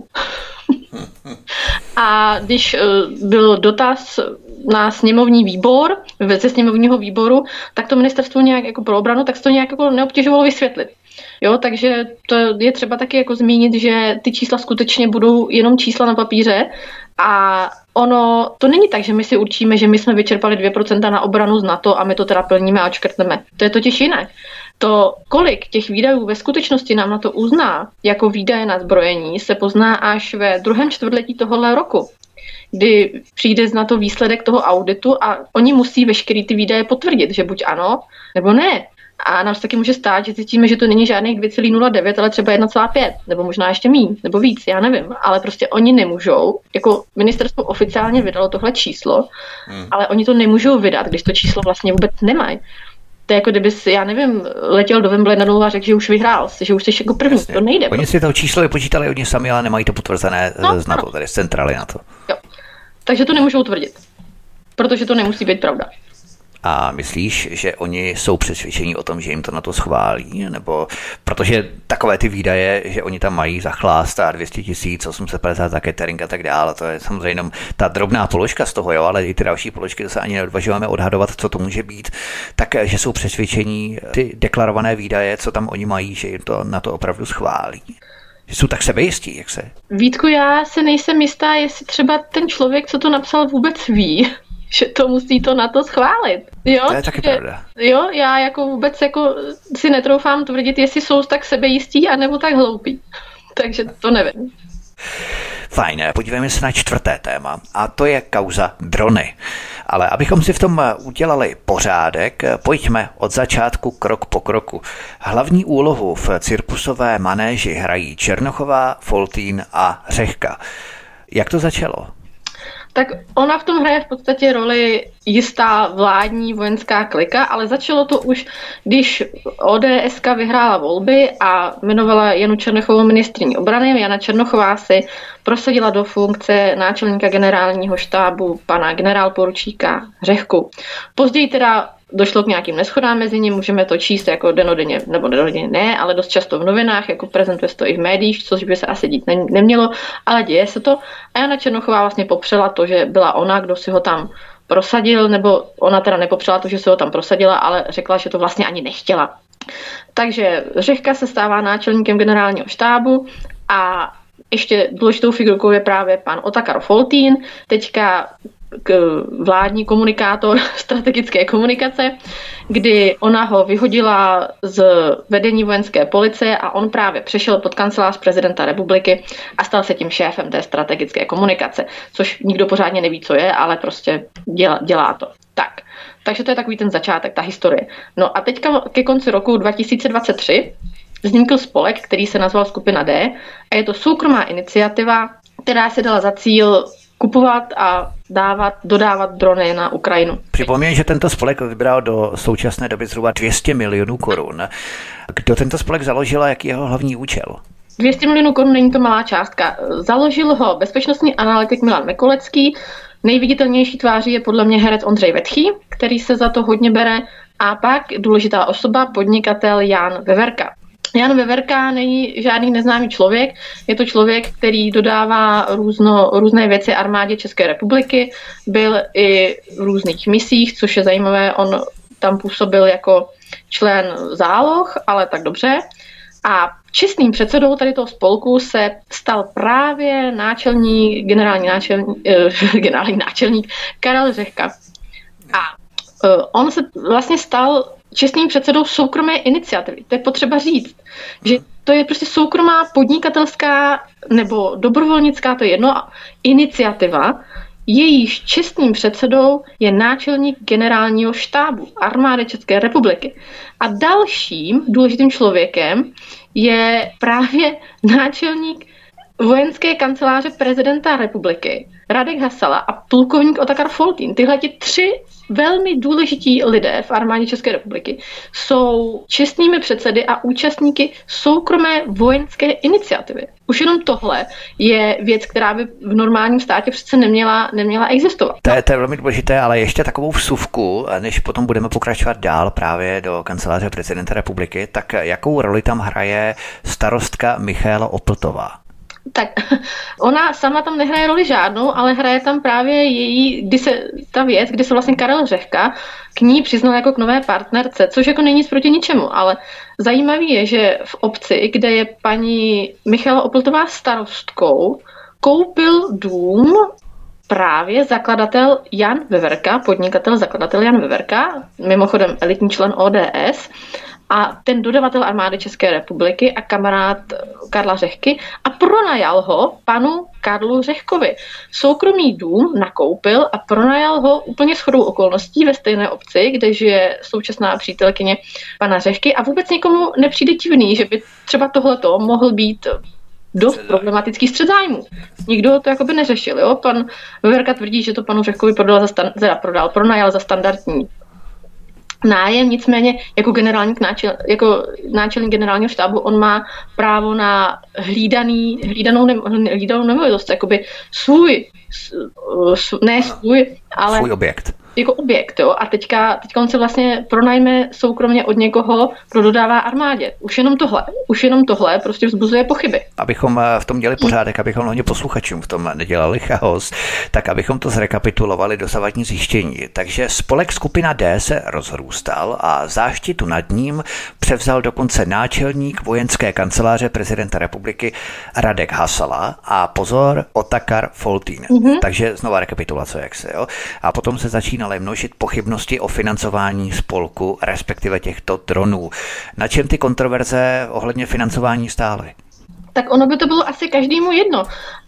A když byl dotaz na sněmovní výbor, ze sněmovního výboru, tak to ministerstvo nějak jako pro obranu, tak se to nějak jako neobtěžovalo vysvětlit. Jo, takže to je třeba taky jako zmínit, že ty čísla skutečně budou jenom čísla na papíře a ono, to není tak, že my si určíme, že my jsme vyčerpali dvě procenta na obranu z NATO a my to teda plníme a odškrtneme. To je totiž jiné. To, kolik těch výdajů ve skutečnosti nám na to uzná jako výdaje na zbrojení, se pozná až ve druhém čtvrtletí tohohle roku, kdy přijde na to výsledek toho auditu a oni musí veškerý ty výdaje potvrdit, že buď ano, nebo ne. A nám se taky může stát, že zjistíme, že to není žádných dvě celá nula devět, ale třeba jedna celá pět, nebo možná ještě míň, nebo víc, já nevím. Ale prostě oni nemůžou, jako ministerstvo oficiálně vydalo tohle číslo, hmm. ale oni to nemůžou vydat, když to číslo vlastně vůbec nemají. To je jako kdyby si, já nevím, letěl do Wimbledonu a řekl, že už vyhrál, že už jsi jako první, jasně. To nejde. Oni si to číslo vypočítali oni sami, ale nemají to potvrzené no, z NATO, tedy z centrály NATO. Jo. Takže to nemůžou tvrdit, protože to nemusí být pravda. A myslíš, že oni jsou přesvědčení o tom, že jim to na to schválí? Nebo protože takové ty výdaje, že oni tam mají za chlásta dvě stě tisíc, osm set padesát za catering a tak dále, to je samozřejmě jenom ta drobná položka z toho, jo, ale i ty další položky, to se ani neodvažujeme odhadovat, co to může být, tak že jsou přesvědčení ty deklarované výdaje, co tam oni mají, že jim to na to opravdu schválí. Že jsou tak sebejistí, jak se? Vítku, já se nejsem jistá, jestli třeba ten člověk, co to napsal, vůbec ví, že to musí to na to schválit. Jo? To je taky že, pravda. Jo, já jako vůbec jako si netroufám tvrdit, jestli jsou tak sebejistí, anebo tak hloupí. takže to nevím. Fajn, podívejme se na čtvrté téma a to je kauza drony. Ale abychom si v tom udělali pořádek, pojďme od začátku krok po kroku. Hlavní úlohu v cirkusové manéži hrají Černochová, Foltýn a Řehka. Jak to začalo? Tak ona v tom hraje v podstatě roli jistá vládní vojenská klika, ale začalo to už, když O D S ka vyhrála volby a jmenovala Janu Černochovou ministryní obrany. Jana Černochová si prosadila do funkce náčelníka generálního štábu pana generálporučíka Řehku. Později teda došlo k nějakým neschodám mezi nimi, můžeme to číst jako denodenně, nebo denodenně ne, ale dost často v novinách, jako prezentuje se to i v médiích, což by se asi dít ne- nemělo, ale děje se to. A Jana Černochová vlastně popřela to, že byla ona, kdo si ho tam prosadil, nebo ona teda nepopřela to, že si ho tam prosadila, ale řekla, že to vlastně ani nechtěla. Takže Řehka se stává náčelníkem generálního štábu a ještě důležitou figurkou je právě pan Otakar Foltýn, teďka k vládní komunikátor strategické komunikace, kdy ona ho vyhodila z vedení vojenské policie a on právě přešel pod kancelář prezidenta republiky a stal se tím šéfem té strategické komunikace, což nikdo pořádně neví, co je, ale prostě dělá, dělá to. Tak, takže to je takový ten začátek, ta historie. No a teďka ke konci roku dva tisíce dvacet tři vznikl spolek, který se nazval Skupina D a je to soukromá iniciativa, která se dala za cíl kupovat a dávat, dodávat drony na Ukrajinu. Připomínám, že tento spolek vybral do současné doby zhruba dvě stě milionů korun. Kdo tento spolek založil a jaký je jeho hlavní účel? dvě stě milionů korun není to malá částka. Založil ho bezpečnostní analytik Milan Mikolecký. Nejviditelnější tváří je podle mě herec Ondřej Vetchý, který se za to hodně bere. A pak důležitá osoba, podnikatel Jan Veverka. Jan Veverka není žádný neznámý člověk, je to člověk, který dodává různo, různé věci armádě České republiky, byl i v různých misích, což je zajímavé, on tam působil jako člen záloh, ale tak dobře. A čestným předsedou tady toho spolku se stal právě náčelník, generální náčelník, eh, generální náčelník Karel Řehka. A eh, on se vlastně stal čestným předsedou soukromé iniciativy. To je potřeba říct, že to je prostě soukromá podnikatelská nebo dobrovolnická, to je jedno, iniciativa, jejíž čestným předsedou je náčelník generálního štábu armády České republiky. A dalším důležitým člověkem je právě náčelník vojenské kanceláře prezidenta republiky Radek Hasala a plukovník Otakar Foltýn. Tyhle ti tři velmi důležití lidé v armádě České republiky jsou čestnými předsedy a účastníky soukromé vojenské iniciativy. Už jenom tohle je věc, která by v normálním státě přece neměla, neměla existovat. To je, to je velmi důležité, ale ještě takovou vsuvku, než potom budeme pokračovat dál právě do kanceláře prezidenta republiky, tak jakou roli tam hraje starostka Michaela Opltová? Tak ona sama tam nehraje roli žádnou, ale hraje tam právě její, kdy se ta věc, kdy se vlastně Karel Řehka k ní přiznal jako k nové partnerce, což jako není nic proti ničemu, ale zajímavý je, že v obci, kde je paní Michaela Opltová starostkou, koupil dům právě zakladatel Jan Veverka, podnikatel zakladatel Jan Veverka, mimochodem elitní člen O D S, a ten dodavatel armády České republiky a kamarád Karla Řehky a pronajal ho panu Karlu Řehkovi. Soukromý dům nakoupil a pronajal ho úplně shodou okolností ve stejné obci, kde žije současná přítelkyně pana Řehky a vůbec nikomu nepřijde divný, že by třeba tohleto mohl být dost problematický střet zájmu. Nikdo to jakoby neřešil. Jo? Pan Veverka tvrdí, že to panu Řehkovi prodal, za stan- teda prodal, pronajal za standardní nájem, nicméně jako generálník náčel, jako náčelník generálního štábu on má právo na hlídaný, hlídanou, ne, hlídanou nemovitost, jakoby svůj, ne svůj, ale svůj objekt. Jako objekt, jo. A teďka, teďka on se vlastně pronajme soukromně od někoho, kdo dodává armádě. Už jenom tohle, už jenom tohle prostě vzbuzuje pochyby. Abychom v tom dělali pořádek, abychom hlavně posluchačům v tom nedělali chaos, tak abychom to zrekapitulovali dosavadní zjištění. Takže spolek Skupina D se rozrůstal a záštitu nad ním převzal dokonce náčelník vojenské kanceláře prezidenta republiky Radek Hasala a pozor, Otakar Foltýn. Mm-hmm. Takže znova rekapitulace, jak se, jo. A potom se začínaly množit pochybnosti o financování spolku, respektive těchto dronů. Na čem ty kontroverze ohledně financování stály? tak ono by to bylo asi každému jedno.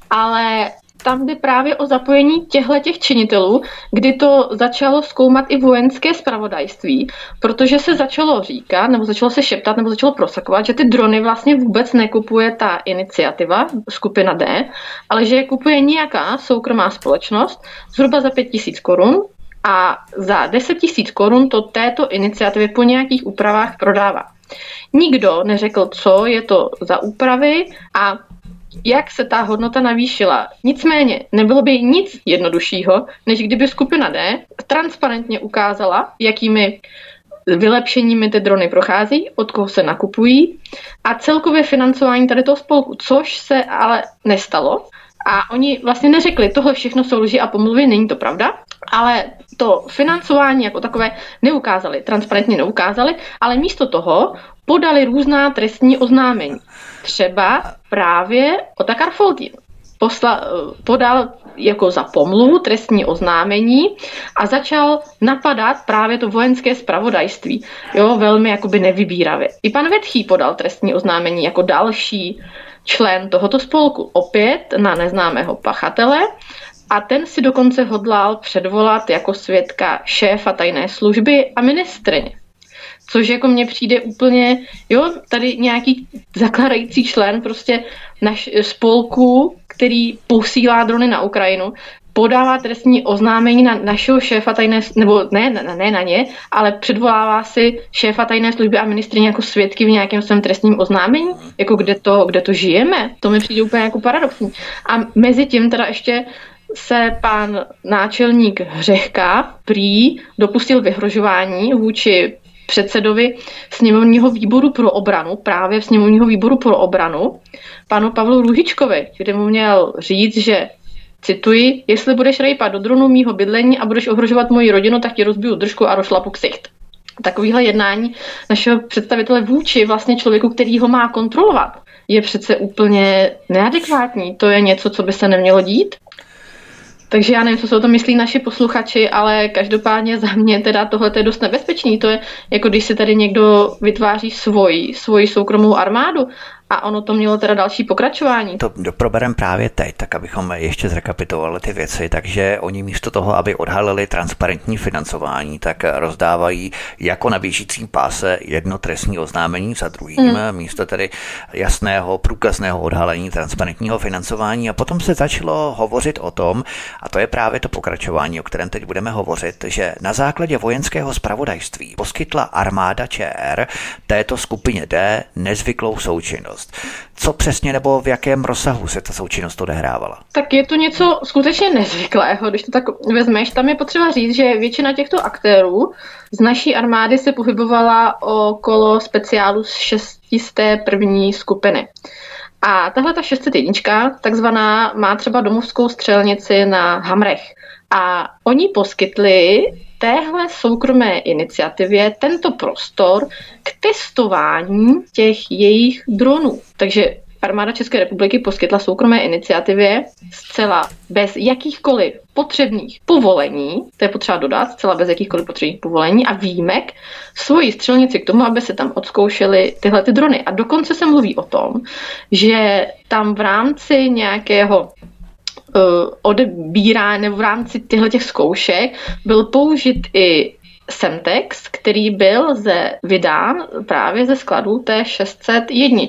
Ale tam jde právě o zapojení těchto činitelů, kdy to začalo zkoumat i vojenské zpravodajství, protože se začalo říkat, nebo začalo se šeptat, nebo začalo prosakovat, že ty drony vlastně vůbec nekupuje ta iniciativa, skupina D, ale že je kupuje nějaká soukromá společnost zhruba za pět tisíc korun a za deset tisíc korun to této iniciativě po nějakých úpravách prodává. Nikdo neřekl, co je to za úpravy a jak se ta hodnota navýšila. Nicméně nebylo by nic jednoduššího, než kdyby skupina D transparentně ukázala, jakými vylepšeními ty drony prochází, od koho se nakupují a celkové financování tady toho spolku, což se ale nestalo. A oni vlastně neřekli, tohle všechno jsou lži a pomluvy, není to pravda, ale to financování jako takové neukázali, transparentně neukázali, ale místo toho podali různá trestní oznámení. Třeba právě Otakar Foldin posla, podal jako za pomluvu trestní oznámení a začal napadat právě to vojenské zpravodajství, jo, velmi jakoby nevybíravě. I pan Vetchý podal trestní oznámení jako další člen tohoto spolku, opět na neznámého pachatele, a ten si dokonce hodlal předvolat jako svědka šéfa tajné služby a ministryně. Což jako mně přijde úplně, jo, tady nějaký zakládající člen prostě naš spolku, který posílá drony na Ukrajinu, podává trestní oznámení na našeho šéfa tajné, nebo ne, ne, ne na ně, ale předvolává si šéfa tajné služby a ministryně jako svědky v nějakém svém trestním oznámení, jako kde to, kde to žijeme. To mi přijde úplně jako paradoxní. A mezi tím teda ještě se pan náčelník Hřehka prý dopustil vyhrožování vůči předsedovi sněmovního výboru pro obranu, právě v sněmovního výboru pro obranu, panu Pavlu Růžičkovi, kde mu měl říct, že, cituji, jestli budeš rejpat do dronu mýho bydlení a budeš ohrožovat moji rodinu, tak ti rozbiju držku a rošlapu ksicht. Takovýhle jednání našeho představitele vůči vlastně člověku, který ho má kontrolovat, je přece úplně neadekvátní. To je něco, co by se nemělo dít. Takže já nevím, co si o tom myslí naši posluchači, ale každopádně za mě teda tohle je dost nebezpečný. To je jako když si tady někdo vytváří svoji, svoji soukromou armádu a ono to mělo teda další pokračování. To doproberem právě teď, tak abychom ještě zrekapitulovali ty věci, takže oni místo toho, aby odhalili transparentní financování, tak rozdávají jako na běžícím páse jedno trestní oznámení za druhým, mm. místo tedy jasného, průkazného odhalení transparentního financování a potom se začalo hovořit o tom, a to je právě to pokračování, o kterém teď budeme hovořit, že na základě vojenského zpravodajství poskytla armáda ČR této skupině D nezvyklou součinnost. Co přesně nebo v jakém rozsahu se ta součinnost odehrávala? Tak je to něco skutečně nezvyklého, když to tak vezmeš. Tam je potřeba říct, že většina těchto aktérů z naší armády se pohybovala okolo speciálu z šestisté první skupiny. A tahle ta šest set jedna, takzvaná, má třeba domovskou střelnici na Hamrech. A oni poskytli téhle soukromé iniciativě tento prostor k testování těch jejich dronů. Takže armáda České republiky poskytla soukromé iniciativě zcela bez jakýchkoliv potřebných povolení, to je potřeba dodat, zcela bez jakýchkoliv potřebných povolení a výjimek, svoji střelnici k tomu, aby se tam odzkoušely tyhle ty drony. A dokonce se mluví o tom, že tam v rámci nějakého odebírání nebo v rámci těchto těch zkoušek byl použit i Semtex, který byl ze, vydán právě ze skladu té šest set jedna.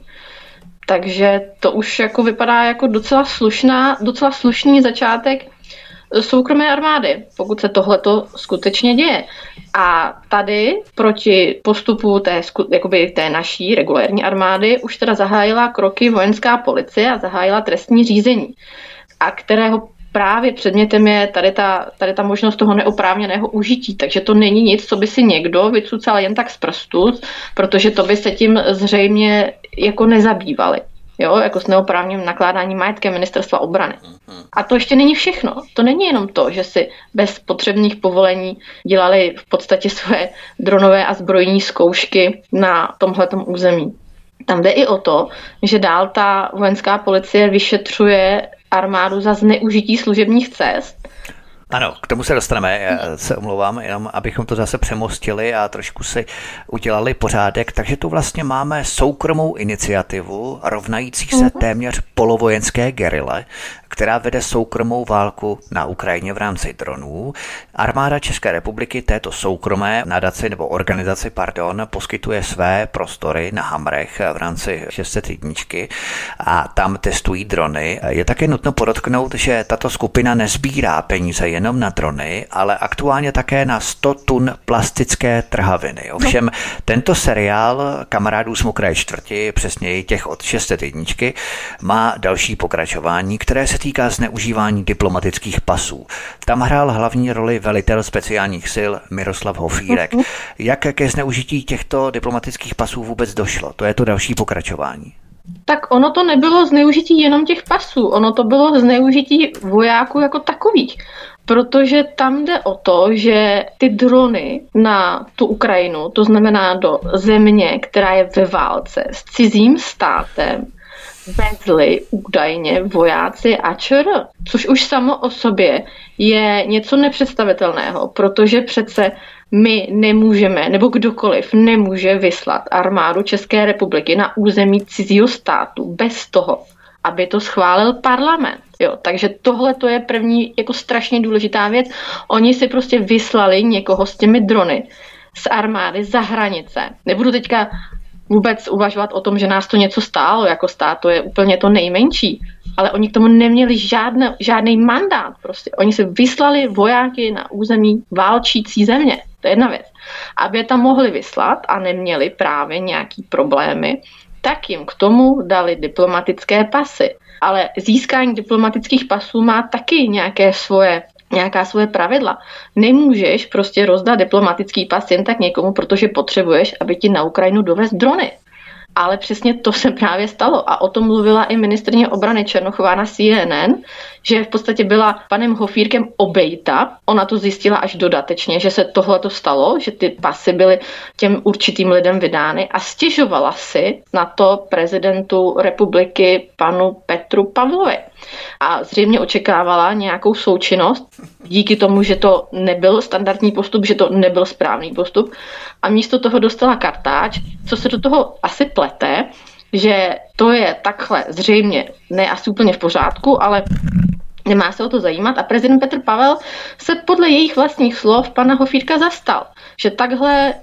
Takže to už jako vypadá jako docela slušná, docela slušný začátek soukromé armády, pokud se tohleto skutečně děje. A tady proti postupu té, jakoby té naší regulérní armády už teda zahájila kroky vojenská policie a zahájila trestní řízení, a kterého právě předmětem je tady ta, tady ta možnost toho neoprávněného užití. Takže to není nic, co by si někdo vycucal jen tak z prstu, protože to by se tím zřejmě jako nezabývali. Jo, jako s neoprávněným nakládáním majetkem ministerstva obrany. A to ještě není všechno. To není jenom to, že si bez potřebných povolení dělali v podstatě svoje dronové a zbrojní zkoušky na tomhletom území. Tam jde i o to, že dál ta vojenská policie vyšetřuje armádu za zneužití služebních cest. Ano, k tomu se dostaneme, já se omlouvám, jenom abychom to zase přemostili a trošku si udělali pořádek. Takže tu vlastně máme soukromou iniciativu rovnající se téměř polovojenské gerile, která vede soukromou válku na Ukrajině v rámci dronů. Armáda České republiky této soukromé nadaci nebo organizaci, pardon, poskytuje své prostory na Hamrech v rámci šest set jedna a tam testují drony. Je také nutno podotknout, že tato skupina nezbírá peníze jenom na drony, ale aktuálně také na sto tun plastické trhaviny. Ovšem tento seriál Kamarádů z mokré čtvrti, přesněji těch od šest set jedna, má další pokračování, které se týká zneužívání diplomatických pasů. Tam hrál hlavní roli velitel speciálních sil Miroslav Hofýrek. Jak ke zneužití těchto diplomatických pasů vůbec došlo? To je to další pokračování. Tak ono to nebylo zneužití jenom těch pasů, ono to bylo zneužití vojáků jako takových. Protože tam jde o to, že ty drony na tu Ukrajinu, to znamená do země, která je ve válce s cizím státem, vezli údajně vojáci A Č R, což už samo o sobě je něco nepředstavitelného, protože přece my nemůžeme, nebo kdokoliv nemůže vyslat armádu České republiky na území cizího státu bez toho, aby to schválil parlament. Jo, takže tohle to je první jako strašně důležitá věc. Oni si prostě vyslali někoho s těmi drony z armády za hranice. Nebudu teďka vůbec uvažovat o tom, že nás to něco stálo jako stát, to je úplně to nejmenší. Ale oni k tomu neměli žádný, žádný mandát. Prostě. Oni si vyslali vojáky na území válčící země. To je jedna věc. Aby je tam mohli vyslat a neměli právě nějaký problémy, tak jim k tomu dali diplomatické pasy. Ale získání diplomatických pasů má taky nějaké svoje, nějaká svoje pravidla. Nemůžeš prostě rozdat diplomatický pas jen tak někomu, protože potřebuješ, aby ti na Ukrajinu dovez drony. Ale přesně to se právě stalo a o tom mluvila i ministryně obrany Černochová na C N N, že v podstatě byla panem Hofýrkem obejita. Ona to zjistila až dodatečně, že se tohleto stalo, že ty pasy byly těm určitým lidem vydány a stěžovala si na to prezidentu republiky panu Petru Pavlovi. A zřejmě očekávala nějakou součinnost díky tomu, že to nebyl standardní postup, že to nebyl správný postup a místo toho dostala kartáč, co se do toho asi plete, že to je takhle zřejmě ne asi úplně v pořádku, ale nemá se o to zajímat a prezident Petr Pavel se podle jejich vlastních slov pana Hofýrka zastal, že takhle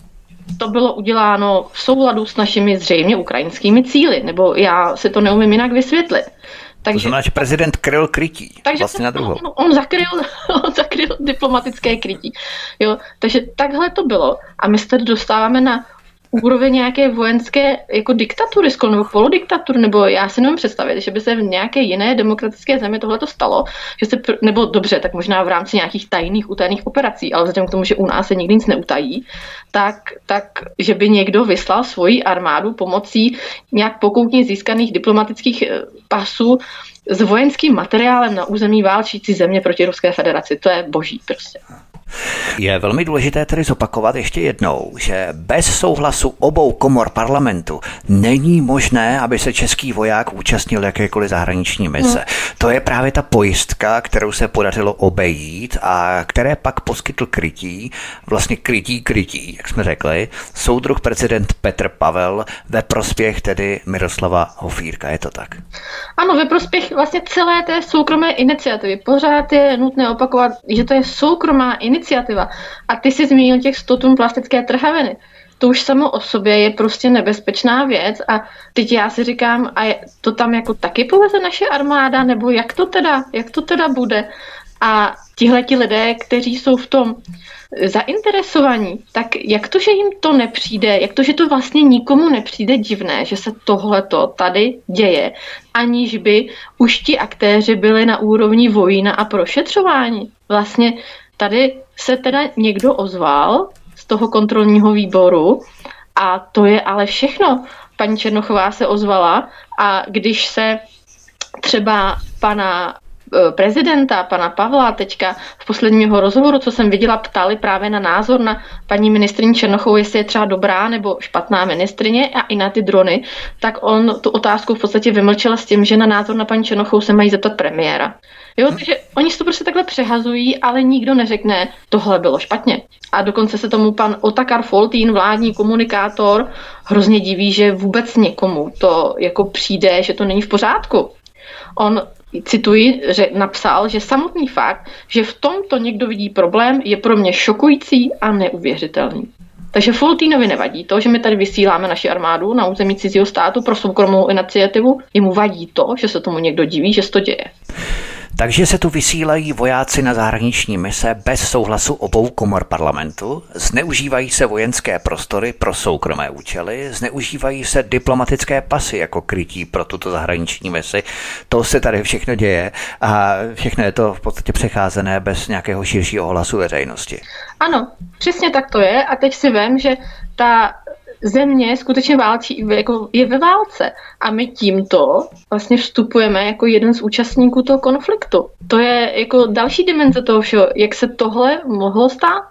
to bylo uděláno v souladu s našimi zřejmě ukrajinskými cíli, nebo já si to neumím jinak vysvětlit. Takže, to znamená, že prezident kryl krytí takže vlastně na druhou. On, on, zakryl, on zakryl diplomatické krytí. Jo, takže takhle to bylo a my se tady dostáváme na úroveň nějaké vojenské jako diktatury, nebo polodiktatury, nebo já si nevím představit, že by se v nějaké jiné demokratické zemi tohleto stalo, že se, nebo dobře, tak možná v rámci nějakých tajných utajených operací, ale vzhledem k tomu, že u nás se nikdy nic neutají, tak, tak že by někdo vyslal svoji armádu pomocí nějak pokoutně získaných diplomatických pasů s vojenským materiálem na území válčící země proti Ruské federaci. To je boží prostě. Je velmi důležité tedy zopakovat ještě jednou, že bez souhlasu obou komor parlamentu není možné, aby se český voják účastnil jakékoliv zahraniční mise. Hmm. To je právě ta pojistka, kterou se podařilo obejít a které pak poskytl krytí, vlastně krytí krytí, jak jsme řekli, soudruh prezident Petr Pavel ve prospěch tedy Miroslava Hofýrka. Je to tak? Ano, ve prospěch vlastně celé té soukromé iniciativy. Pořád je nutné opakovat, že to je soukromá iniciativa. A ty jsi zmínil těch sto tun plastické trhaviny. To už samo o sobě je prostě nebezpečná věc a teď já si říkám, a to tam jako taky poveze naše armáda, nebo jak to teda, jak to teda bude? A tihleti lidé, kteří jsou v tom zainteresovaní, tak jak to, že jim to nepřijde, jak to, že to vlastně nikomu nepřijde divné, že se tohleto tady děje, aniž by už ti aktéři byli na úrovni vojína a prošetřování. Vlastně tady se teda někdo ozval z toho kontrolního výboru a to je ale všechno. Paní Černochová se ozvala a když se třeba pana prezidenta, pana Pavla, teďka v posledního rozhovoru, co jsem viděla, ptali právě na názor na paní ministryni Černochovou, jestli je třeba dobrá nebo špatná ministryně a i na ty drony, tak on tu otázku v podstatě vymlčel s tím, že na názor na paní Černochovou se mají zeptat premiéra. Jo, takže oni si to prostě takhle přehazují, ale nikdo neřekne, tohle bylo špatně. A dokonce se tomu pan Otakar Foltín, vládní komunikátor, hrozně diví, že vůbec někomu to jako přijde, že to není v pořádku. On, cituji, že napsal, že samotný fakt, že v tomto někdo vidí problém, je pro mě šokující a neuvěřitelný. Takže Foltínovi nevadí to, že my tady vysíláme naši armádu na území cizího státu pro soukromou iniciativu, jemu vadí to, že se tomu někdo diví, že se to děje. Takže se tu vysílají vojáci na zahraniční mise bez souhlasu obou komor parlamentu, zneužívají se vojenské prostory pro soukromé účely, zneužívají se diplomatické pasy jako krytí pro tuto zahraniční misi. To se tady všechno děje a všechno je to v podstatě přecházené bez nějakého širšího hlasu veřejnosti. Ano, přesně tak to je a teď si vem, že ta země skutečně válčí, jako je ve válce a my tímto vlastně vstupujeme jako jeden z účastníků toho konfliktu. To je jako další dimenze toho všeho, jak se tohle mohlo stát.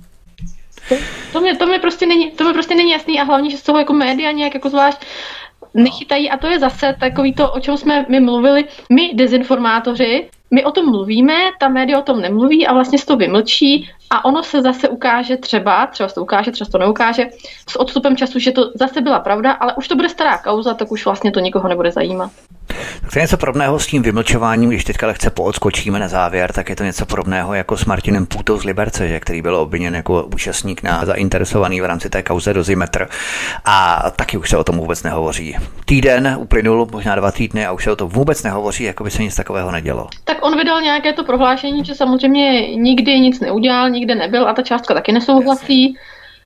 To, to, mě, to, mě prostě není, to mě prostě není jasný a hlavně, že z toho jako média nějak jako zvlášť nechytají a to je zase takový to, o čem jsme my mluvili, my dezinformátoři, my o tom mluvíme, ta média o tom nemluví a vlastně se to vymlčí a ono se zase ukáže třeba, třeba se to ukáže, třeba se to neukáže, s odstupem času, že to zase byla pravda, ale už to bude stará kauza, tak už vlastně to nikoho nebude zajímat. Tak to je něco podobného s tím vymlčováním, když teďka lehce poodskočíme na závěr, tak je to něco podobného jako s Martinem Půtou z Liberce, že, který byl obviněn jako účastník na zainteresovaný v rámci té kauze Dozimetr a taky už se o tom vůbec nehovoří. Týden uplynul, možná dva týdny a už se o tom vůbec nehovoří, jako by se nic takového nedělo. Tak on vydal nějaké to prohlášení, že samozřejmě nikdy nic neudělal, nikde nebyl a ta částka taky nesouhlasí.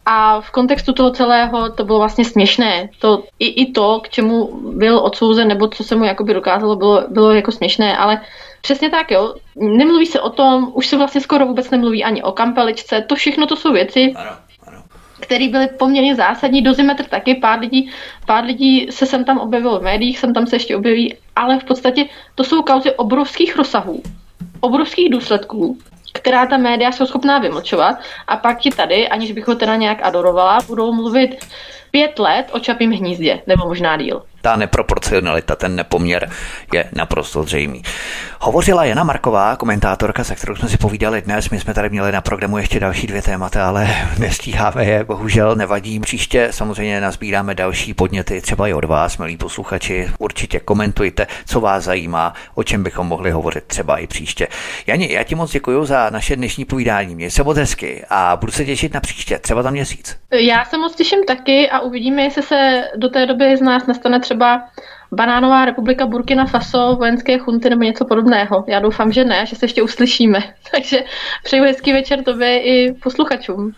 A v kontextu toho celého to bylo vlastně směšné. To, i, i to, k čemu byl odsouzen, nebo co se mu jakoby dokázalo, bylo, bylo jako směšné, ale přesně tak, jo. Nemluví se o tom, už se vlastně skoro vůbec nemluví ani o kampeličce, to všechno to jsou věci, ano, ano. které byly poměrně zásadní. Dozimetr taky, pár lidí, pár lidí se sem tam objevilo v médiích, sem tam se ještě objeví, ale v podstatě to jsou kauzy obrovských rozsahů, obrovských důsledků, která ta média jsou schopná vymlčovat a pak ti tady, aniž bych ho teda nějak adorovala, budou mluvit pět let o Čapím hnízdě, nebo možná díl. Ta neproporcionalita, ten nepoměr je naprosto zřejmý. Hovořila Jana Marková, komentátorka, se kterou jsme si povídali dnes. My jsme tady měli na programu ještě další dvě témata, ale nestíháme je, bohužel nevadí. Příště samozřejmě nazbíráme další podněty, třeba i od vás, milí posluchači. Určitě komentujte, co vás zajímá, o čem bychom mohli hovořit třeba i příště. Jani, já ti moc děkuji za naše dnešní povídání. Měj se moc hezky a budu se těšit na příště, třeba za měsíc. Já se moc těším taky a uvidíme, jestli se do té doby z nás nastane třeba Banánová republika Burkina Faso, vojenské chunty nebo něco podobného. Já doufám, že ne, že se ještě uslyšíme. Takže přeju hezký večer tobě i posluchačům.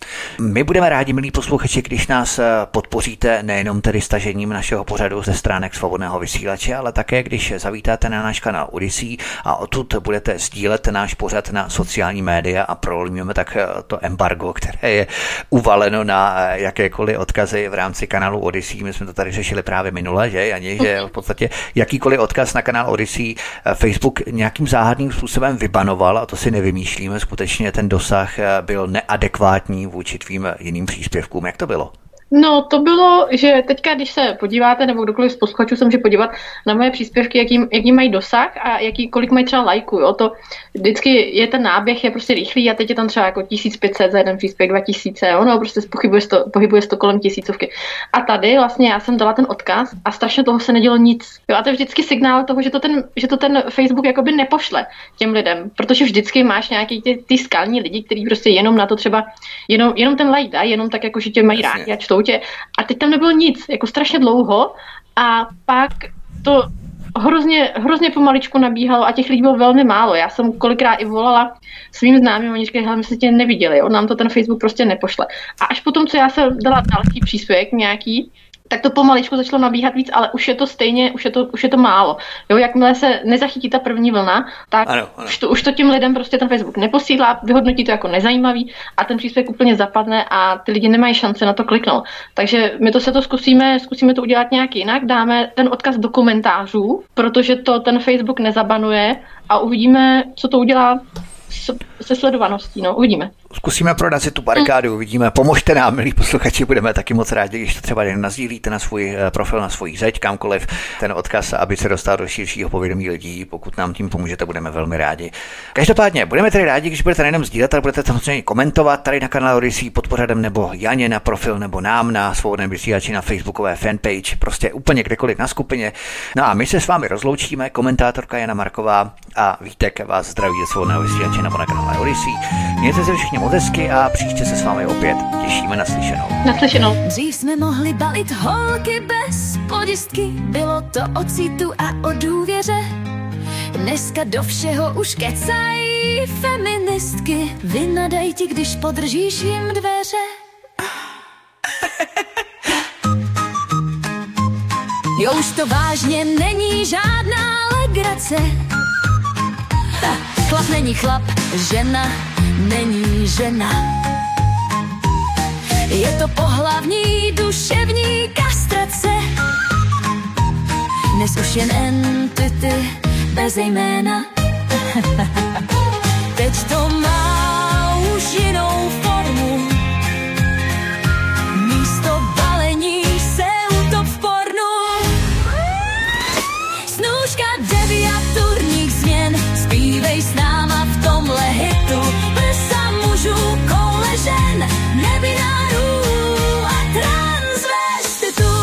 My budeme rádi, milí posluchači, když nás podpoříte nejenom tedy stažením našeho pořadu ze stránek Svobodného vysílače, ale také když zavítáte na náš kanál Odyssey a odtud budete sdílet náš pořad na sociální média a prolomíme tak to embargo, které je uvaleno na jakékoliv odkazy v rámci kanálu Odyssey. My jsme to tady řešili právě minule, že, Ani, že v podstatě jakýkoliv odkaz na kanál Odyssey Facebook nějakým záhadným způsobem vybanoval a to si nevymýšlíme, skutečně ten dosah byl neadekvátní vůči tvým jiným příspěvkům. Jak to bylo? No, to bylo, že teďka, když se podíváte, nebo kdokoliv z posluchačů se může podívat na moje příspěvky, jaký, jaký mají dosah a jaký, kolik mají třeba lajků, jo, to vždycky je ten náběh, je prostě rychlý a teď je tam třeba jako tisíc pět set za jeden příspěvek, dva tisíce, jo, no, prostě pohybuje to, pohybuje to kolem tisícovky. A tady vlastně já jsem dala ten odkaz a strašně toho se nedělo nic, jo, a to je vždycky signál toho, že to ten, že to ten Facebook jakoby nepošle těm lidem, protože vždycky máš nějaký ty, ty skalní lidi, kteří prostě jenom na to třeba, jenom, jenom ten like dají, jenom tak jako, že tě mají rádi a čtou tě. A teď tam nebylo nic, jako strašně dlouho a pak to hrozně, hrozně pomaličku nabíhalo a těch lidí bylo velmi málo. Já jsem kolikrát i volala svým známým, oni říkali, hele, my se tě neviděli, jo? Nám to ten Facebook prostě nepošle. A až potom, co já jsem dala další příspěvek nějaký, tak to pomaličku začalo nabíhat víc, ale už je to stejně, už je to, už je to málo. Jo, jakmile se nezachytí ta první vlna, tak ano, ano. Už, to, už to těm lidem prostě ten Facebook neposílá, vyhodnotí to jako nezajímavý a ten příspěvek úplně zapadne a ty lidi nemají šance na to kliknout. Takže my to se to zkusíme, zkusíme to udělat nějak jinak, dáme ten odkaz do komentářů, protože to ten Facebook nezabanuje a uvidíme, co to udělá se sledovaností, no, uvidíme. Zkusíme prodat si tu barikádu, uvidíme. Pomožte nám, milí posluchači, budeme taky moc rádi, když to třeba jen nazdílíte na svůj profil, na svůj zeď, kamkoliv ten odkaz, aby se dostal do širšího povědomí lidí. Pokud nám tím pomůžete, budeme velmi rádi. Každopádně, budeme tedy rádi, když budete nejenom sdílet, ale budete samozřejmě komentovat tady na kanálu Odyssey pod pořadem nebo Janě na profil nebo nám na Svobodném vysílači na facebookové fanpage, prostě úplně kdekoliv na skupině. No a my se s vámi rozloučíme, komentátorka Jana Marková a Vítek vás zdraví ze Svobodného vysílače nebo na kanále Odyssey. Mějte se všichni moc hezky a příště se s vámi opět těšíme na slyšenou. Na slyšenou. Dřív jsme mohli balit holky bez podistky, bylo to o citu a o důvěře. Dneska do všeho už kecají feministky, vynadaj ti, když podržíš jim dveře. Jo, už to vážně není žádná legrace. Chlap není chlap, žena není žena. Je to pohlavní duševní kastrace. Dnes už jen entity bez jména. Teď to má už jinou formu. Místo balení se utop v pornu. Snůžka deviaturních změn, zpívej s náma v tomhle hitu. Prsa mužů, koule žen, nebinárů a transvestitů.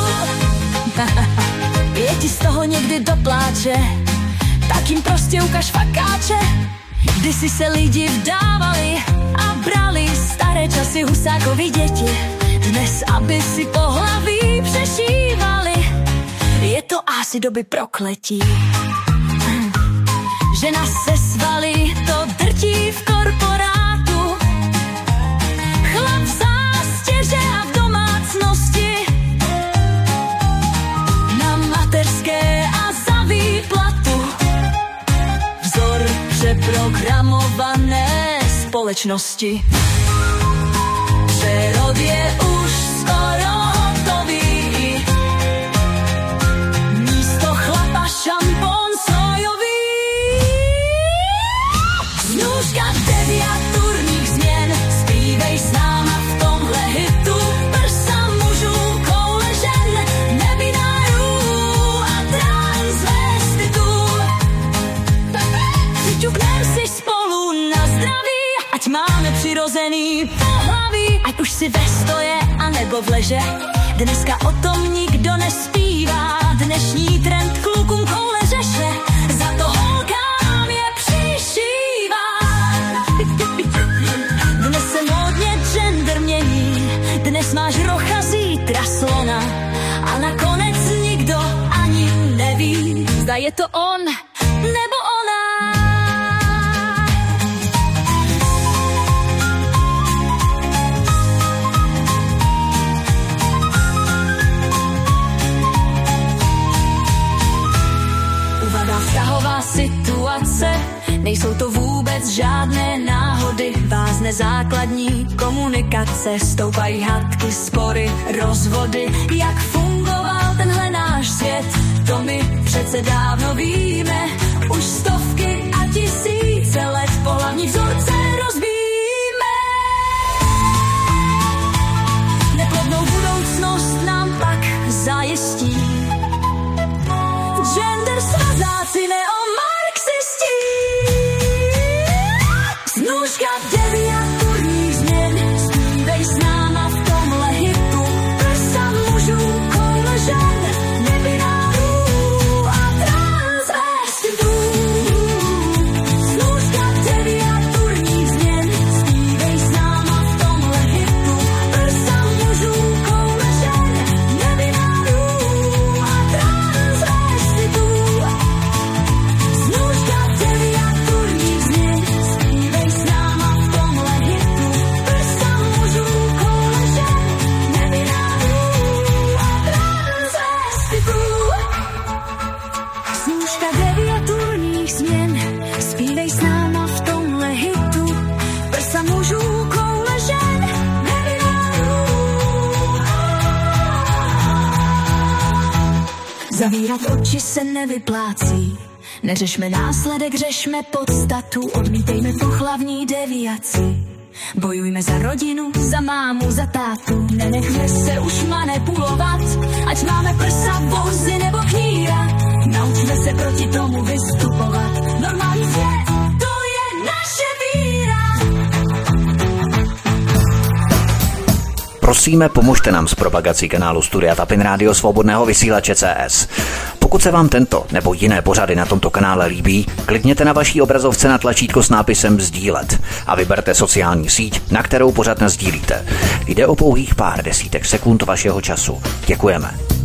Je ti z toho někdy do pláče, tak jim prostě ukaž fakáče. Kdysi se lidi vdávali a brali staré časy Husákovi děti. Dnes, aby si pohlaví přešívali, je to asi doby prokletí. Žena se svaly, to drtí v korporátu. Chlap v zástěře a v domácnosti. Na mateřské a za výplatu. Vzor přeprogramované společnosti. Přerod je už skoro hotový. Místo chlapa šampon sojový. Snůžka deviaturních změn, zpívej s náma v tomhle hitu. Prsa mužů, koule žen, nebinárů a transvestitů. Přiťuknem si spolu na zdraví, ať máme přirozený pohlaví. Ať už si ve stoje a nebo v leže, dneska o tom nikdo nespívá. Dnešní trend klukům koule řeše, za to holkám je přišívá. Dnes se módně gender mění, dnes máš rocha, zítra slona. A nakonec nikdo ani neví, zda je to on nebo ona. Vztahová situace, nejsou to vůbec žádné náhody. Vázne základní komunikace, stoupají hádky, spory, rozvody. Jak fungoval tenhle náš svět, to my přece dávno víme. Už stovky a tisíce let pohlavní vzorce rozbíjíme. Neplodnou budoucnost nám pak zajistí gender svazáci neomarxisti. Snůžka deviaturních změn, zpívej s náma v tomhle hitu. Prsa mužů, koule žen, nebinárů a transvestitů. Snůžka deviaturních změn, zpívej s náma v tomhle hitu. Prsa mužů, koule žen, nebinárů a transvestitů. Spousta deviaturních změn, zpívej s náma v tomhle hitu. Prsa mužů, koule žen, zavírat oči se nevyplácí. Neřešme následek, řešme podstatu. Odmítejme pohlavní deviaci. Bojujme za rodinu, za mámu, za tátu. Nenechme se už manipulovat, ať máme prsa, vozy nebo kníra. Naučme se proti tomu vystupovat. Normální svět, to je naše víra. Prosíme, pomožte nám s propagací kanálu Studia Tapin Rádio Svobodného vysílače C S. Pokud se vám tento nebo jiné pořady na tomto kanále líbí, klikněte na vaší obrazovce na tlačítko s nápisem sdílet a vyberte sociální síť, na kterou pořad nasdílíte. Jde o pouhých pár desítek sekund vašeho času. Děkujeme.